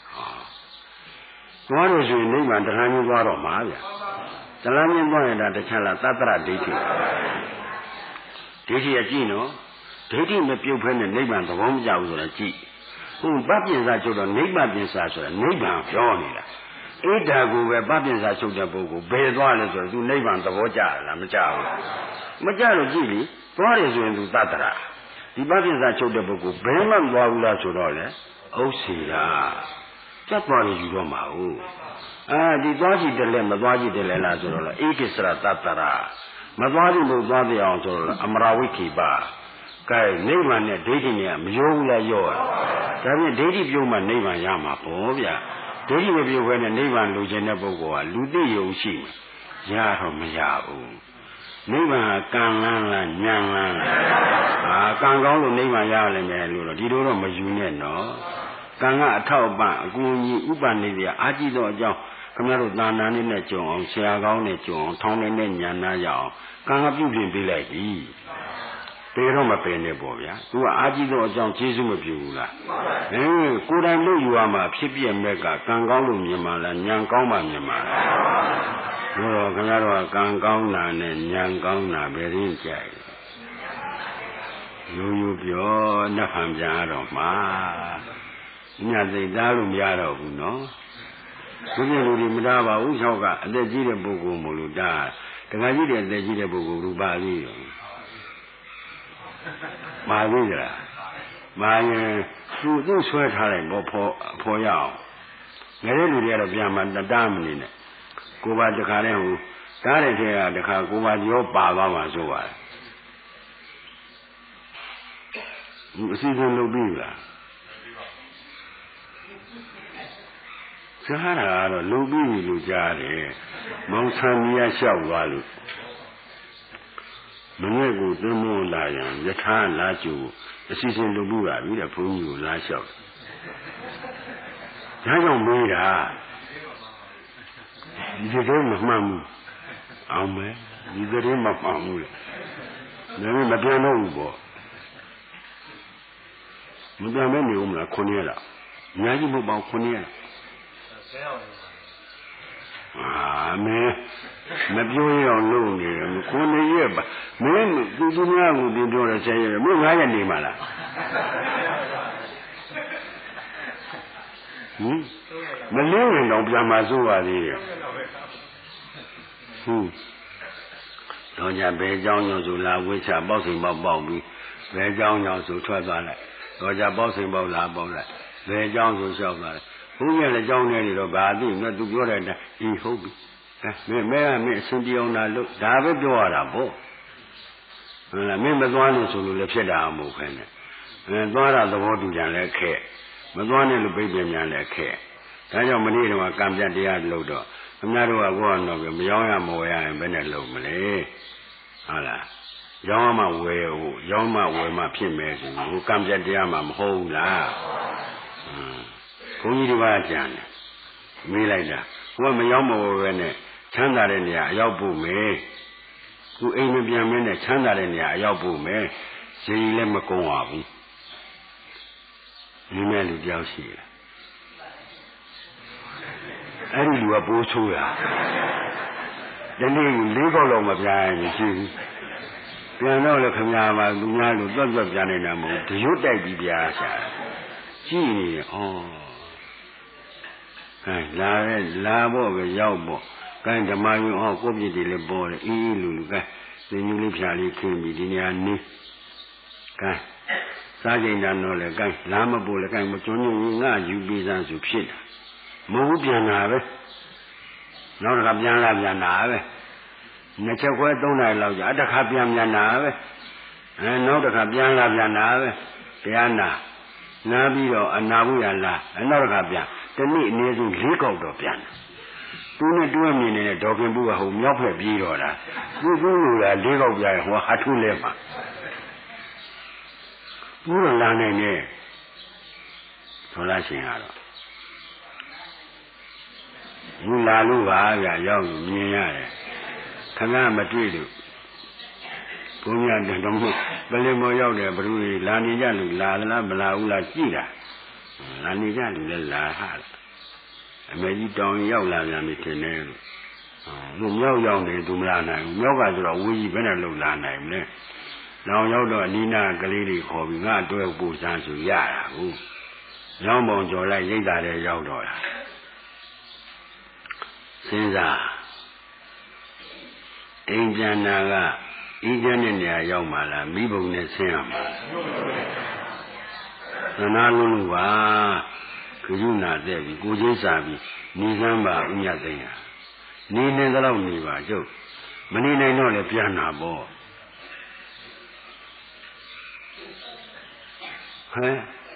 ဟောသွားလို့ဆိုရင်နိဗ္ဗာန်တရားမျိုးသွားတော့မှာဗျာတရားမျိုးသွားရင်ဒါတခြားလားသတ္တရဒိဋ္ဌိဒိဋ္ဌိကကြည့်နော်ဒိဋ္ဌိမပြုတ်ဖဲနဲ့နိဗ္ဗာန်သဘောမကျဘူးဆိုတာကြည့်ဟုတ်ပပိစ္ဆာချုပ်တော့နိဗ္ဗာန်ပိစ္ဆာဆိုတာနိဗ္ဗာန်ပြောနေတာဣဒ္ဓါကိုပဲပပိစ္ဆာချုပ်တဲ့ပုဂ္ဂိုလ်ဘယ်သွားလဲဆိုတော့သူနိဗ္ဗာန်သဘောကျလားမကျဘူးမကျလို့ကြည့်လေသွားတယ်ဆိုရင်သူသတ္တရာဒီပပိစ္ဆာချုပ်တဲ့ပုဂ္ဂိုလ်ဘယ်မှမသွားဘူးလားဆိုတော့လေဥစ္စေတာကျက်သွားလို့ယူတော့မှာဟုတ်အဲဒီသွားကြည့်တယ်လဲမသွားကြည့်တယ်လဲလားဆိုတော့လေဧကိစ္စရသတ္တရာမသွားကြည့်လို့သွားပြအောင်ဆိုတော့အမရာဝိခိပါကဲနိဗ္ဗာန်နဲ့ဒိဋ္ဌိနဲ့မရောဘူးလားရောဒါဖြင့်ဒိဋ္ဌိပြုံးမှနိဗ္ဗာန်ရမှာပေါ့ဗျာဒိဋ္ဌိမပြုတ်ဘဲနဲ့နိဗ္ဗာန်လိုချင်တဲ့ပုဂ္ဂိုလ်ကလူသိယုံရှိမှာရတော့မရဘူးနိဗ္ဗာန်ကကံလန်းလားဉာဏ်လန်းလားအာကံကောင်းလို့နိဗ္ဗာန်ရလိမ့်မယ်လို့တော့ဒီလိုတော့မယူနဲ့နော်ကံကအထောက်အပံ့အကူအညီဥပနိဒေယအာကြည့်တော့အကြောင်းခင်ဗျားတို့သာနာနည်းနဲ့ကြုံအောင်ဆရာကောင်းနဲ့ကြုံအောင်ထောင်းနေတဲ့ဉာဏ်နာရအောင်ကံကပြုပြင်ပေးလိုက်ပြီပေတော့မပင်နဲ့ပေါ့ဗျာသူကအာကြည့်တော့အကြောင်းကျေးဇူးမပြုဘူးလားအဲကိုယ်တိုင်လို့ယူရမှာဖြစ်ပြမဲ့ကကံကောင်းလို့မြင်မှလားဉာဏ်ကောင်းမှမြင်မှလားတော့ခင်ဗျားတို့ကကံကောင်းတာနဲ့ဉာဏ်ကောင်းတာပဲရင်းကြိုက်ရိုးရိုးပြောနှက်ဖန်ပြန်ရတော့မှာညသိသားလို့မရတော့ဘူးနော်ဒီလိုလူတွေမသားပါဘူး၆ကအသက်ကြီးတဲ့ပုဂ္ဂိုလ်မို့လို့ဒါတခါကြီးတဲ့အသက်ကြီးတဲ့ပုဂ္ဂိုလ်ရူပါလေးရောမာသေးကြလားမာရင်သူ့သူ့ဆွဲထားလိုက်ဘောဖော်ဖော်ရအောင်ငယ်တဲ့လူတွေကတော့ပြန်မှတတားမနေနဲ့ကိုပါတခါတည်းဟိုတားတဲ့ထဲကတခါကိုပါရောပါသွားမှဆိုပါတယ်ဒီအစီအစဉ်လုပ်ပြီးလားကြားတာကတော့လုပ်ပြီးပြီလို့ကြားတယ်မောင်ဆံမီးရလျှောက်သွားလို့မငဲ့ကိုသွင်းမလာရင်ယထာလာကျူအစီအစဉ်လုပ်ပြီးပါပြီတဲ့ဘုန်းကြီးကိုလာလျှောက်ဒါကြောင့်မေးတာဒီလိုမမှန်ဘူးအောင်မယ်ဒီလိုမမှန်ဘူးလေဒါမပြန်တော့ဘူးပေါ့မပြန်မဲနေဦးမလားခုနှစ်ရက်လားအများကြီးမဟုတ်ပါဘူးခုနှစ်ရက်အာမင်းမပြောရအောင်လုပ်နေတယ်ခုနှစ်ရက်ပါမင်းသူသူများကိုပြောပြောတယ်ဆယ်ရက်မင်းငါးရက်နေမှာလားဟင်မလေးရင်တော့ပြန်มาစိုးပါသေးရဲ့ဟုတ်တော့ကြဘယ်เจ้าညောဆိုလာဝိချပေါက်စိမ်ပေါက်ပေါက်ပြီးဘယ်เจ้าညောဆိုထွက်သွားလိုက်တော့ကြပေါက်စိမ်ပေါက်လာပေါက်လိုက်ဘယ်เจ้าဆိုလျှောက်သွားလိုက်ဘုရားလည်းเจ้าနဲ့နေတော့ဘာသိနဲ့သူပြောတဲ့အတိုင်းဒီဟုတ်ပြီအဲမင်းမဲကမင်းအစဉ်ပြောင်းတာလို့ဒါပဲပြောရတာပေါ့ဟုတ်လားမင်းမသွားလို့ဆိုလို့လည်းဖြစ်တာမဟုတ်ခဲနဲ့အဲသွားတာသဘောတူကြလည်းခက်မသွားနဲ့လို့ပြိပင်များလည်းခက်ဒါကြောင့်မနေ့တုန်းကကံပြတ်တရားလို့တော့ခင်ဗျားတို့ကကိုယ်ကတော့မရောရမဝယ်ရရင်ဘယ်နဲ့လုပ်မလဲဟုတ်လားရောင်းမှဝယ်ဟုတ်ရောင်းမှဝယ်မှဖြစ်မယ်ဆိုဟိုကံပြတ်တရားမှမဟုတ်ဘူးလားဟွန်းဘုန်းကြီးတွေကကြံတယ်မေးလိုက်တာဟိုကမရောမဝယ်ပဲနဲ့ချမ်းသာတဲ့နေရာအရောက်ဖို့မယ်ခုအိမ်မပြန်မင်းနဲ့ချမ်းသာတဲ့နေရာအရောက်ဖို့မယ်ဈေးလည်းမကုန်ပါဘူးဒီမဲ့လူတယောက်ရှိတယ်အဲ့ဒီလူကပိုးဆိုးတာဒီနေ့လေးခေါက်လောက်မပြန်ရင်မရှိဘူးပြန်တော့လေခင်ဗျားမှာလူများလူတွတ်တွတ်ပြန်နေတာမဟုတ်ဘူးရွတ်တိုက်ပြီးပြားရှာကြည့်နေဩအဲလာရဲလာဖို့ပဲရောက်ဖို့ကိုင်းဓမ္မယုံဟောကိုပြည့်တယ်လည်းပေါ်တယ်အေးအေးလူလူကိုင်းသင်္ညူလေးဖြာလေးခင်းပြီးဒီနေရာနေကိုင်းစားကြင်တာတော့လေကိုင်းလာမပို့လေကိုင်းမကျွန်းညွငါယူပြီးစမ်းစုဖြစ်တာမဟုတ်ပြန်တာပဲနောက်တစ်ခါပြန်လာပြန်တာပဲနှစ်ချက်ခွဲသုံးနိုင်လောက်ကြာတစ်ခါပြန်ပြန်တာပဲအဲနောက်တစ်ခါပြန်လာပြန်တာပဲတရားနာနာပြီးတော့အနာဘူးရလားအနောက်တစ်ခါပြန်တနေ့အနည်းဆုံးလေးခေါက်တော့ပြန်သူနဲ့တွဲမြင်နေတဲ့ဒေါခင်ဘူးကဟိုမြောက်ဖက်ပြေးတော့တာသူသူ့လူကလေးခေါက်ပြရင်ဟိုဟာထုလဲမှာဘူးတော့လာနိုင်နေဆိုလားရှင်ကတော့လူလာလို့ပါဗျာရောက်မြင်ရတယ်ခဏမတွေ့လို့ဘုန်းကြီးကတော့ပလင်မောရောက်တယ်ဘ누구လာနေကြလူလာသလားမလာဘူးလားကြည့်တာလာနေကြလူလည်းလာဟာအမေကြီးတောင်ရောက်လာပြန်ပြီထင်တယ်လို့ဟိုမြောက်ရောက်နေသူမလာနိုင်ဘူးမြောက်ကဆိုတော့ဝီကြီးဘယ်နဲ့လုံလာနိုင်မလဲလောင်ရောက်တော့အနီးနာကလေးတွေခေါ်ပြီးငါအတွဲပို့စမ်းဆိုရတာဟုတ်ရောင်းပုံကြော်လိုက်ရိတ်တာလည်းရောက်တော့တာစဉ်းစားအိမ်ပြန်နာကဤကျတဲ့နေရာရောက်မှလားမိဘုံနဲ့ဆင်းရမှာသနာလုံးလို့ပါခရုဏာတဲ့ပြီးကိုချင်းစာပြီးနေစမ်းပါဥညသိညာနေနေတော့နေပါကျုပ်မနေနိုင်တော့လည်းပြန်နာပေါ့ဟဲ့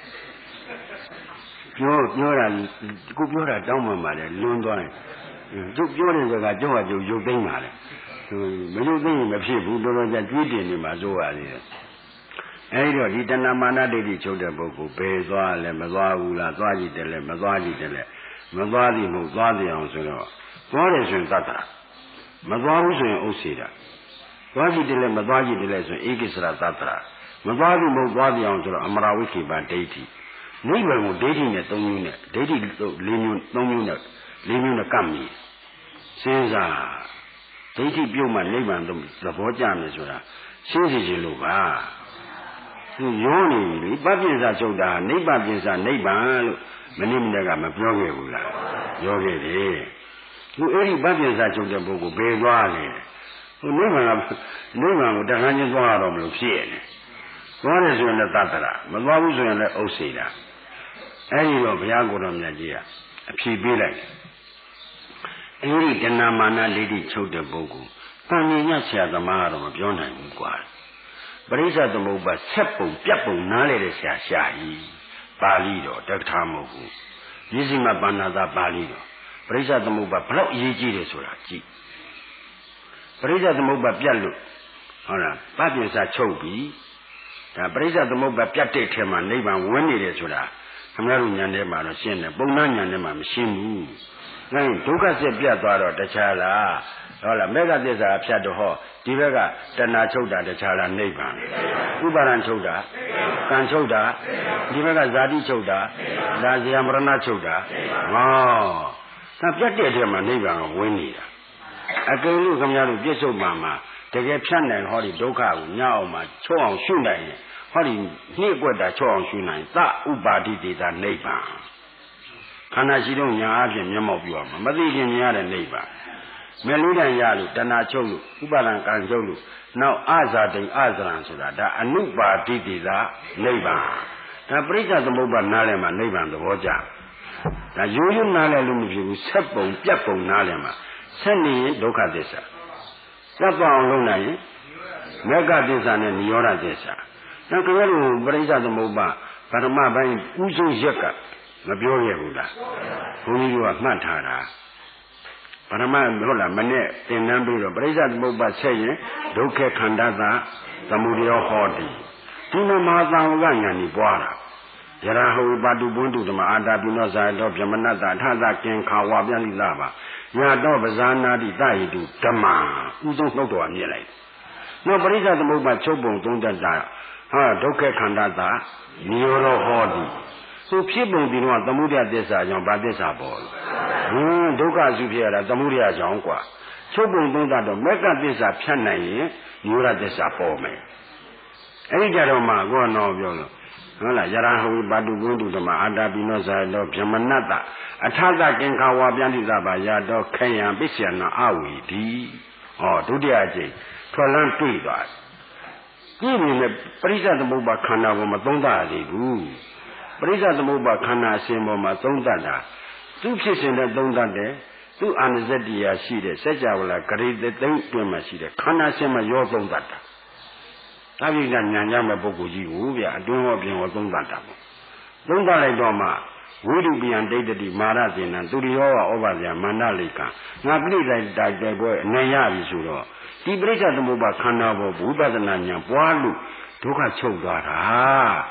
ပြောပြောတာကိုပြောတာတောင်းမှမှာလေလွန်သွားတယ်ကျုပ်ပြောတဲ့စကားကျုပ်ကကျုပ်ရုပ်သိမ်းပါလေမရုပ်သိမ်းရင်မဖြစ်ဘူးတော်တော်ကြာကြွေးတင်နေမှာစိုးရသေးတယ်အဲဒီတော့ဒီတဏမာနဒိဋ္ဌိချုပ်တဲ့ပုဂ္ဂိုလ်ဘယ်သွားလဲမသွားဘူးလားသွားကြည့်တယ်လဲမသွားကြည့်တယ်လဲမသွားသည်မဟုတ်သွားသည်အောင်ဆိုတော့သွားတယ်ဆိုရင်တတ်တာမသွားဘူးဆိုရင်ဥစ္စေတာသွားကြည့်တယ်လဲမသွားကြည့်တယ်လဲဆိုရင်ဧကိစ္စရတတ်တာမသွားဘူးမဟုတ်သွားသည်အောင်ဆိုတော့အမရာဝိခေပဒိဋ္ဌိနိဗ္ဗာန်ကိုဒိဋ္ဌိနဲ့သုံးမျိုးနဲ့ဒိဋ္ဌိလေးမျိုးသုံးမျိုးနဲ့လေးမျိုးနဲ့ကပ်မိစဉ်းစားဒိဋ္ဌိပြုတ်မှနိဗ္ဗာန်သဘောကျမယ်ဆိုတာရှင်းစီခြင်းလို့ပါသူရောနေပြီပပ္ပိစချုပ်တာနိဗ္ဗာန်ပိစနိဗ္ဗာန်လို့မနေ့မနေ့ကမပြောခဲ့ဘူးလားပြောခဲ့တယ်သူအဲ့ဒီပပ္ပိစချုပ်တဲ့ပုဂ္ဂိုလ်ဘယ်သွားလဲဟိုနိဗ္ဗာန်ကနိဗ္ဗာန်ကိုတခါချင်းသွားရတော့မလို့ဖြစ်နေသွားတယ်ဆိုရင်လည်းတတ္တရာမသွားဘူးဆိုရင်လည်းဥစ္စေတာအဲ့ဒီတော့ဘုရားကိုယ်တော်မြတ်ကြီးကအဖြေပေးလိုက်အဲ့ဒီတဏမာနဒိဋ္ဌိချုပ်တဲ့ပုဂ္ဂိုလ်တဏှာညဆရာသမားကတော့မပြောနိုင်ဘူးကွာပရိစ္ဆသမုပ္ပါဆက်ပုံပြတ်ပုံနားလေတဲ့ဆရာရှာကြီးပါဠိတော်တက္ကထာမဟုတ်ဘူးရည်စီမပါဏာသာပါဠိတော်ပရိစ္ဆသမုပ္ပါဘလောက်အရေးကြီးတယ်ဆိုတာကြည့်ပရိစ္ဆသမုပ္ပါပြတ်လို့ဟုတ်လားပပ္ပိစချုပ်ပြီးဒါပရိစ္ဆသမုပ္ပါပြတ်တဲ့ထဲမှာနိဗ္ဗာန်ဝင်နေတယ်ဆိုတာခင်ဗျားတို့ဉာဏ်ထဲမှာတော့ရှင်းတယ်ပုံနာဉာဏ်ထဲမှာမရှင်းဘူးငါဒုက္ခဆက်ပြတ်သွားတော့တခြားလားဟုတ်လားမေဃသစ္စာဖြတ်တော့ဟောဒီဘက်ကတဏှာချုပ်တာတခြားလားနိဗ္ဗာန်ဥပါဒံချုပ်တာကံချုပ်တာဒီဘက်ကဇာတိချုပ်တာဒါဇယမရဏချုပ်တာဟောဒါပြတ်တဲ့ထဲမှာနိဗ္ဗာန်ကိုဝင်နေတာအကယ်လို့ခင်ဗျားတို့ပြစ္ဆုတ်ပါမှာတကယ်ဖြတ်နိုင်ဟောဒီဒုက္ခကိုညအောင်မှာချုပ်အောင်ရှုနိုင်ရင်ဟောဒီနှိမ့်ကွက်တာချုပ်အောင်ရှုနိုင်သဥပါတိတေသာနိဗ္ဗာန်ခန္ဓာရှိတော့ညာအဖြစ်မျက်မှောက်ပြုရမှာမသိခင်မြင်ရတဲ့နိဗ္ဗာန်မဲ့လို့တန်ရလို့တဏှာချုပ်လို့ဥပါဒံကံချုပ်လို့နောက်အဇာတိန်အဇရံဆိုတာဒါအနုပါတိတိသာနိဗ္ဗာန်ဒါပရိစ္ဆသမုပ္ပါနားလည်မှာနိဗ္ဗာန်သဘောကျဒါရိုးရိုးနားလည်လို့မဖြစ်ဘူးဆက်ပုံပြတ်ပုံနားလည်မှာဆက်နေရင်ဒုက္ခသစ္စာစပ်ပအောင်လုပ်နိုင်ရင်မေဃသစ္စာနဲ့နိရောဓသစ္စာနောက်ကြလို့ပရိစ္ဆသမုပ္ပါပရမပိုင်းဥဆုံးရက်ကမပြောရဘူးလားဘုန်းကြီးကမှတ်ထားတာပရမဟုတ်လားမနဲ့သင်္นานပြီးတော့ပရိစ္ဆသမုပ္ပါဆက်ရင်ဒုက္ခခန္ဓာသာသမုဒယောဟောတိဒီမှာမဟာသံဃာဉာဏ်ကြီးပွားတာယရဟောပါတုဘုံတုဓမ္မအာတာပိနောဇာတောဗြဟ္မဏတ္တအထသကင်္ခါဝါပြန်လိလာပါညာတော့ပဇာနာတိတဟိတုဓမ္မာဥဆုံးနှုတ်တော်မြင်လိုက်နောက်ပရိစ္ဆသမုပ္ပါချုပ်ပုံသုံးတတ်တာဟာဒုက္ခခန္ဓာသာနိရောဓဟောတိသူဖြစ်ပုံဒီတော့သမုဒယသစ္စာကြောင့်ဗာသစ္စာပေါ်လို့ဟင်းဒုက္ခစုဖြစ်ရတာသမုဒယကြောင့်กว่าချုပ်ပုံသုံးတတ်တော့မေဃသစ္စာဖြတ်နိုင်ရင်နိရောဓသစ္စာပေါ်မယ်အဲ့ဒီကြတော့မှကိုယ်တော်ပြောလို့ဟုတ်လားယရဟောပါတုဘုံတုဓမ္မအာတာပိနောဇာတောဗြဟ္မဏတ္တအထသကင်္ခါဝါပြန်တိသဘာယတောခယံပစ္စယနာအဝီဒီဟောဒုတိယအကျိန်ထွက်လန်းတွေ့သွားတယ်ဒီနေ့ပရိစ္ဆသမုပ္ပါခန္ဓာကိုမသုံးသရသေးဘူးပရိစ္ဆသမုပ္ပါခန္ဓာအစဉ်ပေါ်မှာသုံးသတာသူဖြစ်စဉ်နဲ့သုံးသတယ်သူအာနဇတ္တိယရှိတဲ့စัจ java လာဂရိတသိမ့်တွင်မှာရှိတဲ့ခန္ဓာအစဉ်မှာရောသုံးသတာအဘိဓမ္မာဉာဏ်ကြမဲ့ပုဂ္ဂိုလ်ကြီးကိုဗျအတွင်းဟောပြင်ဟောသုံးသတာပေါ့သုံးသလိုက်တော့မှဝိတုပယံဒိဋ္ဌတိမာရဇေနံသူရိယောဝဩဘာဇယမန္တလိကငါပြိဋ္ဌိတိုက်တိုက်ပွဲအနေရပြီဆိုတော့ဒီပရိစ္ဆသမုပ္ပါခန္ဓာပေါ်ဝိပဿနာဉာဏ်ပွားလို့ဒုက္ခချုပ်သွားတာ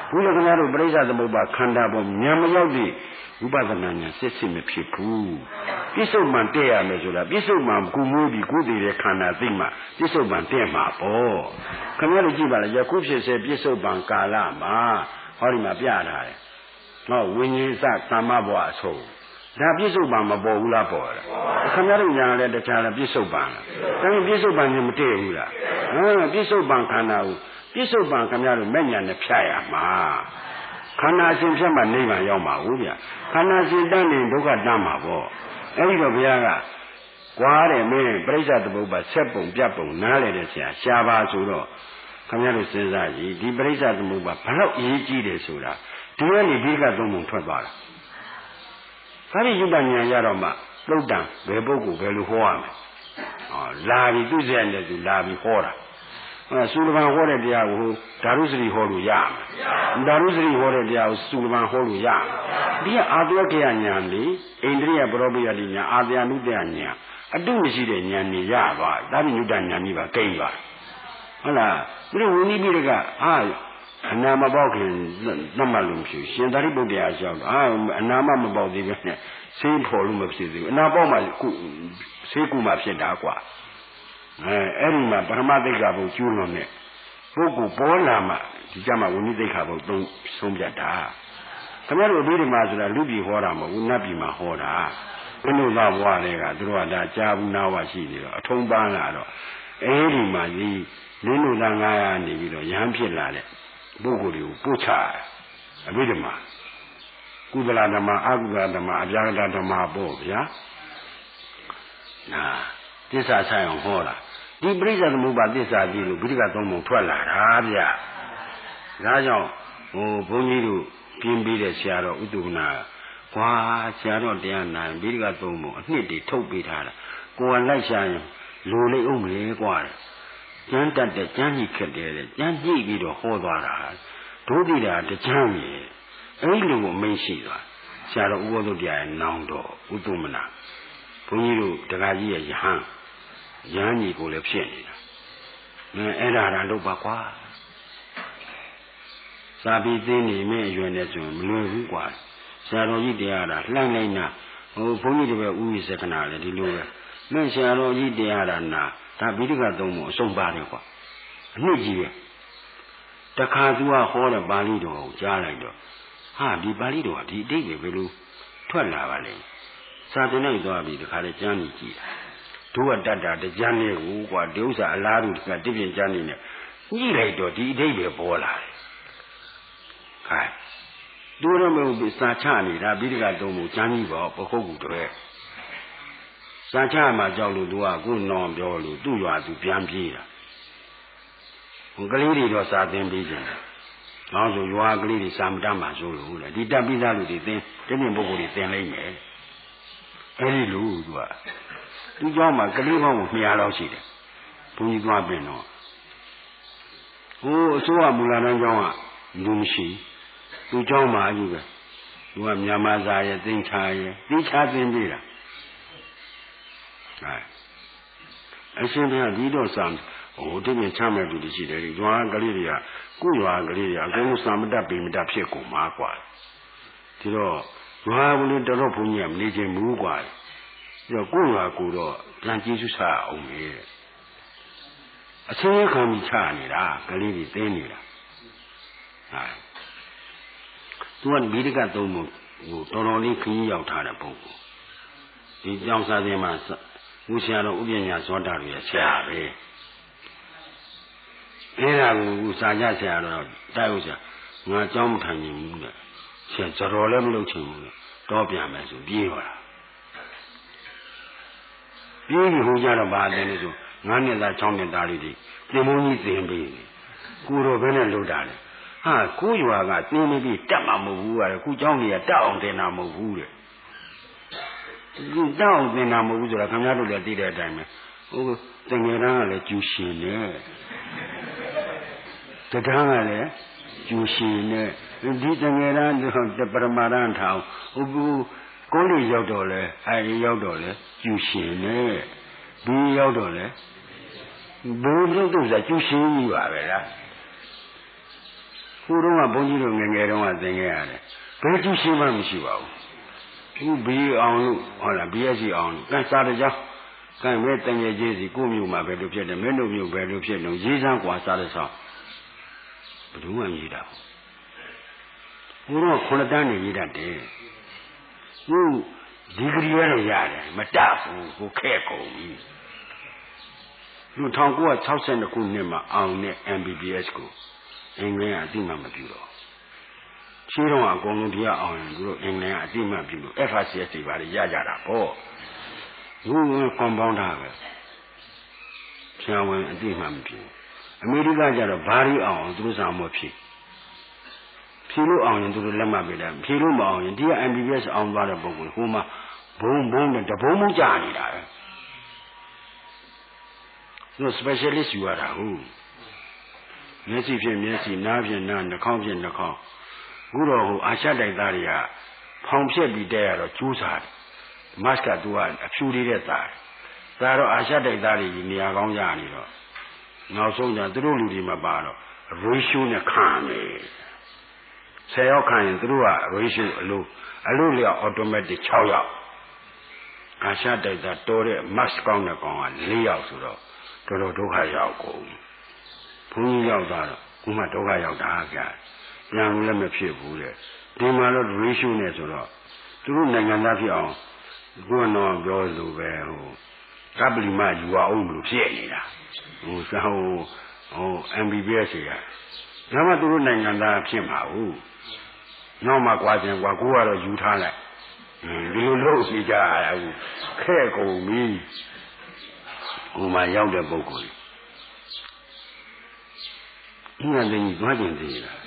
ခုလည်းခင်ဗျားတို့ပြိဿသမုပ္ပါခန္ဓာပေါ်ဉာဏ်မရောက်သည့်ဝိပဿနာဉာဏ်စစ်စစ်မဖြစ်ဘူးပြစ္ဆုတ်မှန်တဲ့ရမယ်ဆိုတာပြစ္ဆုတ်မှန်ကုမိုးပြီးကုသေးတဲ့ခန္ဓာသိမှပြစ္ဆုတ်မှန်တဲ့မှာပေါ့ခင်ဗျားတို့ကြည့်ပါလားယခုဖြစ်စေပြစ္ဆုတ်မှန်ကာလမှာဟောဒီမှာပြထားတယ်ဟောဝိညာဉ်စသမ္မဘဝအဆုံးဒါပြစ္ဆုတ်မှန်မပေါ်ဘူးလားပေါ်လားခင်ဗျားတို့ညာလည်းတခြားလည်းပြစ္ဆုတ်မှန်လားဒါပေမဲ့ပြစ္ဆုတ်မှန်ကမတည့်ဘူးလားဟမ်ပြစ္ဆုတ်မှန်ခန္ဓာကိုပြစ္ဆုတ်ပံခင်ဗျားတို့မဲ့ညာနဲ့ဖြတ်ရမှာခန္ဓာရှင်ဖြတ်မှနိဗ္ဗာန်ရောက်မှာဟုတ်ဗျခန္ဓာရှင်တန်းနေဒုက္ခတန်းမှာပေါ့အဲ့ဒီတော့ဘုရားကကွာတယ်မင်းပြိဿသမုပ္ပါဆက်ပုံပြတ်ပုံနားလေတဲ့ဆရာရှားပါဆိုတော့ခင်ဗျားတို့စဉ်းစားကြည့်ဒီပြိဿသမုပ္ပါဘလောက်အရေးကြီးတယ်ဆိုတာဒီကနေဒီကသုံးပုံထွက်သွားတာဒါပြီးယုတဉာဏ်ရတော့မှသုတ်တံဘယ်ပုဂ္ဂိုလ်ဘယ်လိုဟောရမလဲဟောလာပြီးသူ့စက်နဲ့သူလာပြီးဟောတာအဲသုလဗံဟောတဲ့တရားကိုဓာရုစရိဟောလို့ရမယ်ဓာရုစရိဟောတဲ့တရားကိုသုလဗံဟောလို့ရမယ်ဒီကအာတောကေယဉာဏ်လေးဣန္ဒြိယပရောပိယတိဉာဏ်အာတယနုတ္တဉာဏ်အတုမရှိတဲ့ဉာဏ်ကြီးရသွားဒါပြီးညုတဉာဏ်ကြီးပါကိန်းပါဟုတ်လားဒီဝိနည်းပိရကအာအနာမပေါက်ခင်သတ်မှတ်လို့မရှိဘူးရှင်သာရိပုတ္တရာကြောင့်အာအနာမမပေါက်သေးပဲနဲ့ဆေးဖော်လို့မဖြစ်သေးဘူးအနာပေါက်မှကုဆေးကုမှဖြစ်တာကွာအဲအဲ့ဒီမှာပရမသိက္ခာဘုကျူးလွန်တဲ့ပုဂ္ဂိုလ်ပေါ်လာမှဒီကြမှာဝိနည်းသိက္ခာဘုသုံးဆုံးပြတ်တာခင်ဗျားတို့အဘိဓမ္မာဆိုတာလူပြည်ဟောတာမဟုတ်ဘူးနတ်ပြည်မှာဟောတာဘုလို့သာဘွားတွေကသူတို့ကဒါကြာဘူးနာဝရှိနေတော့အထုံးပန်းလာတော့အဲ့ဒီမှာဒီနင်းလို့သားငါးရာနေပြီးတော့ရဟန်းဖြစ်လာတဲ့ပုဂ္ဂိုလ်တွေကိုပို့ချအဘိဓမ္မာကုသလဓမ္မအကုသလဓမ္မအပြာဂတဓမ္မပေါ့ဗျာနာသစ္စာဆိုင်အောင်ဟောတာဒီပရိစ္ဆေသမုပ္ပါသစ္စာကြီးလို့ဘုရားသုံးပုံထွက်လာတာဗျာဒါကြောင့်ဟိုဘုန်းကြီးတို့ပြင်းပြီးတဲ့ဆရာတော်ဥတုနာကွာဆရာတော်တရားနာဘုရားသုံးပုံအနှစ်တွေထုတ်ပေးထားတာကိုယ်ကလိုက်ရှာရင်လိုလိုက်အောင်လေကွာကျမ်းတတ်တဲ့ကျမ်းကြီးခက်တယ်တဲ့ကျမ်းကြည့်ပြီးတော့ဟောသွားတာဒုတိယတကျမ်းကြီးအဲ့လိုကိုမင်းရှိသွားဆရာတော်ဥပဒုတရားရဲ့နောင်တော်ဥတုမနာဘုန်းကြီးတို့တက္ကကြီးရဲ့ယဟန်ယဟန်ကြီးကိုလည်းဖြစ်နေတာမင်းအဲ့ဒါဒါလုပ်ပါကွာစာပြီးသိနေမင်းအရွယ်နဲ့ဆိုရင်မလွယ်ဘူးကွာဆရာတော်ကြီးတရားတာလှိုင်းလိုက်နာဟိုဘုန်းကြီးတွေပဲဥဝိသကနာလည်းဒီလိုပဲမင်းဆရာတော်ကြီးတရားတာနာဒါဗိဓိကသုံးဖို့အဆုံးပါတယ်ကွာအနှစ်ကြီးပဲတခါသူကဟောတဲ့ပါဠိတော်ကိုကြားလိုက်တော့ဟာဒီပါဠိတော်ကဒီအတိတ်ပဲဘယ်လိုထွက်လာပါလဲစာသင်နိုင်သွားပြီတခါလေကျမ်းကြီးကြည့်တို့ကတတ်တာတကျမ်းလေးကိုကွာဒီဥစ္စာအလားတူကတိပြင်ကျမ်းနေနဲ့ညှိလိုက်တော့ဒီအတိတ်ပဲပေါ်လာတယ်ခိုင်တို့ရမလို့စာချနေတာဗိဓိကသုံးဖို့ကျမ်းကြီးပေါ့ပခုတ်ကူတွေစာချမှာကြောက်လို့သူကကိုနောင်ပြောလို့သူ့ရွာသူပြန်ပြေးတာဟိုကလေးတွေတော့စာသင်ပြီးကြတယ်နောက်ဆိုရွာကလေးတွေစာမတတ်မှဆိုလို့လေဒီတက်ပြီးသားလူတွေသင်တပြင်းပုဂ္ဂိုလ်တွေသင်လိုက်မယ်အဲ့ဒီလူသူကသူเจ้าမှာကလေးပေါင်းကိုနှစ်ရာလောက်ရှိတယ်ဘုန်းကြီးသွားပြင်တော့ဟိုအစိုးရမူလာတန်းเจ้าကလူမရှိသူเจ้าမှာအကြီးပဲသူကမြန်မာစာရဲ့သင်္ချာရဲ့သိချာသင်ပြီးတာအဲအရှင်ဘုရားဒီတော့စံဟိုတပြင်းချမဲ့သူတွေရှိတယ်ဒီရွာကလေးတွေကကုရွာကလေးတွေအကုန်လုံးစာမတတ်ပေမတတ်ဖြစ်ကုန်မှာกว่าဒီတော့ရွာကလေးတော်တော်ဘုန်းကြီးကမနေချင်ဘူးกว่าဒီတော့ကုရွာကိုတော့ပြန်ကျေးဇူးဆာအောင်လေအချင်းခံပြီးချနေတာကလေးတွေသိနေတာဟာသူကဗိဓိကသုံးဖို့ဟိုတော်တော်လေးခကြီးရောက်ထားတဲ့ပုဂ္ဂိုလ်ဒီကြောင့်စာသင်မှာဘုရားတော်ဥပညာဇောတာတွေဆရာပဲအဲ့ဒါကိုစာကြဆရာတော်တိုက်ဥစ္စာငါကြောင်းမထိုင်နိုင်ဘူးတဲ့ဆရာကြတော်လည်းမလုပ်ချင်ဘူးတော့ပြန်မယ်ဆိုပြေးသွားတာပြေးပြီးဟိုကြတော့ဗာတယ်လို့ဆိုငါးနှစ်သား၆နှစ်သားလေးတွေတင်မုန်းကြီးသင်ပြီးကိုတော်ဘယ်နဲ့လုပ်တာလဲဟာကိုရွာကသင်နေပြီးတက်မှာမဟုတ်ဘူးကွာခုเจ้าကြီးကတက်အောင်သင်တာမဟုတ်ဘူးတဲ့ဒီတောင်းသင်တာမဟုတ်ဘူးဆိုတာခင်ဗျားတို့လည်းသိတဲ့အတိုင်းပဲဟိုတငယ်တန်းကလည်းကျူရှင်နေတဒန်းကလည်းကျူရှင်နေဒီတငယ်တန်းပရမရန်ထောင်ဟိုဘူးကိုလေးရောက်တော့လဲအဲဒီရောက်တော့လဲကျူရှင်နေဒီရောက်တော့လဲဘုံတို့တို့ဆိုကျူရှင်ကြီးပါပဲလားဟဟိုတုန်းကဘုန်းကြီးတို့ငယ်ငယ်တုန်းကသင်ခဲ့ရတယ်ဘယ်သူရှင်းမှမရှိပါဘူးသူဘီအောင်လို့ဟုတ်လား ဘီ အက်စ် စီ အောင်လို့ကန်စားတဲ့ကြောင်းကန်မဲတငယ်ချင်းစီကိုမျိုးမှာပဲလို့ဖြစ်တယ်မင်းတို့မျိုးပဲလို့ဖြစ်လို့ရေးစမ်းกว่าစားတဲ့ဆောင်ဘယ်သူမှရေးတာဘုရားခုနှစ်တန်းနေရေးတတ်တယ်သူဒီဂရီရတော့ရတယ်မတတ်ဘူးကိုခဲကုန်ပြီလူ၁၉၆၂ခုနှစ်မှာအောင်တဲ့ အမ် ဘီ ဘီ အက်စ် ကိုအင်္ဂလန်ကအသိမှမပြုတော့ရှင်းတော့အကုန်လုံးတရားအောင်ရင်သူတို့အင်္ဂလန်ကအသိမှပြုလို့ F R C S တွေပါရကြတာပေါ့ဘူးကွန်ပေါင်းတာပဲဆရာဝန်အသိမှမပြုအမေရိကကျတော့ဘာရီအောင်သူတို့စာမဖြစ်ဖြေလို့အောင်ရင်သူတို့လက်မှတ်ပေးတယ်ဖြေလို့မအောင်ရင်ဒီက အမ် ဘီ ဘီ အက်စ် အောင်သွားတဲ့ပုဂ္ဂိုလ်ဟိုမှာဘုံဘုံနဲ့တဘုံဘုံကြာနေတာပဲသူ specialist ယူရတာဟုတ်မျက်စိဖြင့်မျက်စိနားဖြင့်နားနှာခေါင်းဖြင့်နှာခေါင်းအခုတော့ဟိုအာရှတိုက်သားတွေကဖောင်ဖြက်ပြီးတဲရတော့ကျိုးစားတယ်မတ်ကသူကအဖြူလေးတဲ့သားဒါတော့အာရှတိုက်သားတွေနေရာကောင်းရနေတော့နောက်ဆုံးကျသူတို့လူတွေမပါတော့ ratio နဲ့ခံမယ်ဆယ်ယောက်ခံရင်သူတို့က ratio အလိုအလိုလျောက် automatic ၆ယောက်အာရှတိုက်သားတော်တဲ့ max ကောင်းတဲ့ကောင်က၄ယောက်ဆိုတော့တော်တော်ဒုက္ခရောက်ကုန်ဘုန်းကြီးရောက်သွားတော့ခုမှဒုက္ခရောက်တာကပြန်လို့လည်းမဖြစ်ဘူးတဲ့ဒီမှာတော့ ratio နဲ့ဆိုတော့သူတို့နိုင်ငံသားဖြစ်အောင်ကိုယ်တော်ပြောလို့ပဲဟိုကပလီမယူအောင်လို့ဖြစ်နေတာဟိုဟိုဟို အမ် ဘီ ဘီ အက်စ် ကဒါမှသူတို့နိုင်ငံသားဖြစ်မှာဟုတ်နောက်မှကွာကျင်ကွာကိုကတော့ယူထားလိုက်ဒီလိုလုပ်စီကြရအခုခဲ့ကုန်ပြီဟိုမှာရောက်တဲ့ပုဂ္ဂိုလ်ဒီကနေ့ကြွားကျင်သေးလား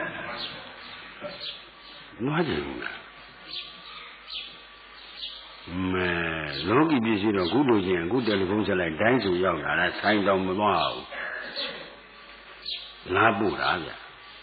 နွားကျင်လားမဲလောကီပစ္စည်းတော့ခုလိုချင်းအခုတယ်လီဖုန်းဆက်လိုက်တိုင်းဆိုရောက်လာတာဆိုင်တော်မသွားဘူးငါပို့တာဗျ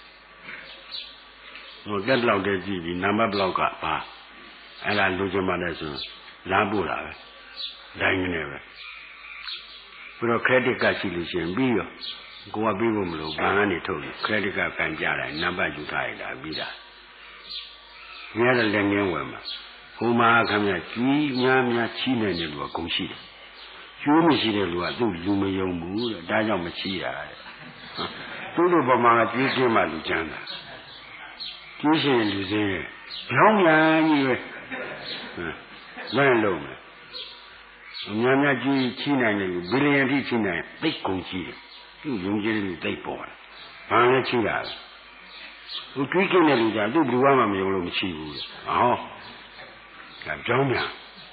ဟိုတက်လောက်တဲ့ကြည့်ပြီးနံပါတ်ဘလောက်ကပါအဲ့ဒါလူချင်းမှလည်းဆိုလာပို့တာပဲတိုင်းနေပဲပြီးတော့ credit card ရှိလို့ရှင်ပြီးရောကိုကပြီးဖို့မလို့ဘဏ်ကနေထုတ်လို့ credit card ကန်ကြတယ်နံပါတ်ယူထားရတာပြီးတာငါလည်းလည်းငင်းဝင်မှာဟိုမှာခမရကြီးများများချီးနေတယ်လူကဂုံရှိတယ်ကျိုးမရှိတဲ့လူကသူ့လူမယုံဘူးတဲ့ဒါကြောင့်မချီးတာတဲ့သူ့လိုပမာကကြီးချင်းမှလူချမ်းတာကြီးရှင်လူစင်းပြောင်းမြန်ကြီးပဲလွင့်လုံးမယ်များများကြီးချီးနိုင်တယ်ဘီလီယံထိချီးနိုင်သိတ်ကုန်ကြီးတယ်သူ့ယုံကြည်တဲ့လူသိတ်ပေါ်တယ်ဘာလဲချီးတာသူတွေးကြည့်တဲ့လူကသူ့ဘယ်သူမှမယုံလို့မချီးဘူးဟောဒါကြောင်းများ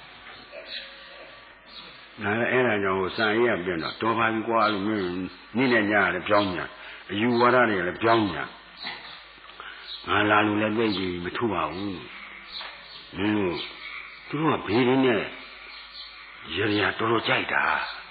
နားအဲ့ဒါကြောင့်စံရည်ပြန်တော့တော်ပါပြီကွာလို့မင်းနေ့နဲ့ညရတယ်ကြောင်းများအယူဝါဒတွေလည်းကြောင်းများငါလာလို့လည်းသိကြည့်မထူပါဘူးမင်းတို့သူတို့ကဘေးရင်းနဲ့ရရတော်တော်ကြိုက်တာ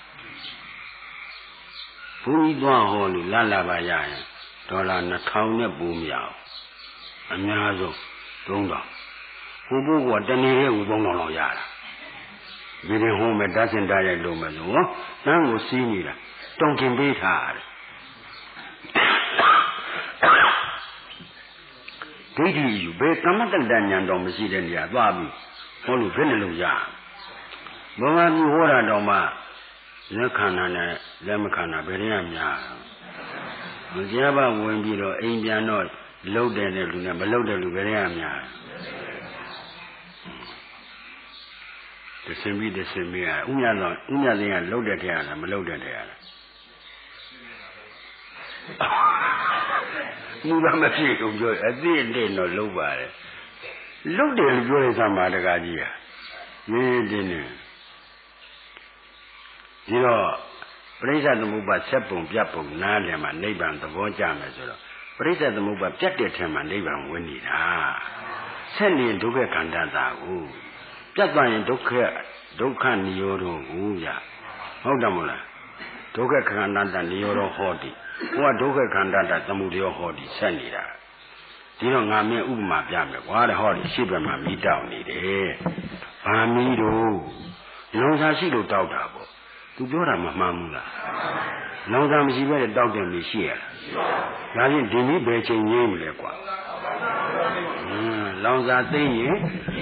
ဘုန်းကြီးသွားဟောလို့လာလာပါရရင်ဒေါ်လာနှစ်ထောင်နဲ့ပိုမြောက်အများဆုံးသုံးထောင်ဘုဘကတနေ့ရဲ့ဦးသုံးထောင်လောက်ရတာဒီရင်ဟိုမဲ့ဓာတ်စင်ဓာတ်ရိုက်လို့မယ်လို့နော်နန်းကိုစီးနေတာတုံတင်ပေးထားတယ်ဒိဋ္ဌိယူဘယ်သမတ္တဉာဏ်တော်မရှိတဲ့နေရာသွားပြီးဟောလို့ဘယ်နဲ့လို့ရဘုရားပြုဟောတာတော်မှလက်ခန္ဓာနဲ့လက်မခန္ဓာဘယ်ရများမကြပါဝင်ပြီးတော့အိမ်ပြန်တော့လှုပ်တဲ့လူနဲ့မလှုပ်တဲ့လူဘယ်ရများတစင်ပြီးတစင်ပြီးဥညာတော်ဥညာသိကလှုပ်တဲ့ထဲရလားမလှုပ်တဲ့ထဲရလားလူကမဖြစ်ဘူးပြောအသိအတဲ့တော့လှုပ်ပါတယ်လှုပ်တယ်လို့ပြောတဲ့သမာတကားကြီးဟာရင်းတင်းနေဒီတော့ပရိစ္ဆေသမုပ္ပါဆက်ပုံပြတ်ပုံနားလည်မှာနိဗ္ဗာန်သဘောကျမယ်ဆိုတော့ပရိစ္ဆေသမုပ္ပါပြတ်တဲ့ထဲမှာနိဗ္ဗာန်ဝင်နေတာဆက်နေဒုက္ခခန္ဓာသာကိုပြတ်သွားရင်ဒုက္ခဒုက္ခនិရောဓကိုရဟုတ်တယ်မဟုတ်လားဒုက္ခခန္ဓာတនិရောဓဟောတိဟိုကဒုက္ခခန္ဓာတသမုဒယဟောတိဆက်နေတာဒီတော့ငါမင်းဥပမာပြမယ်ကွာတဲ့ဟောဒီရှိဘက်မှာမိတောက်နေတယ်ဘာမီးတို့လုံစားရှိလို့တောက်တာပေါ့သူပြောတာမမှန်ဘူးလားလောင်စာမရှိဘဲနဲ့တောက်တယ်မရှိရလားဒါဖြင့်ဒီနည်းဘယ်ချိန်ငြိမ်းမလဲကွာဟင်းလောင်စာသိရင်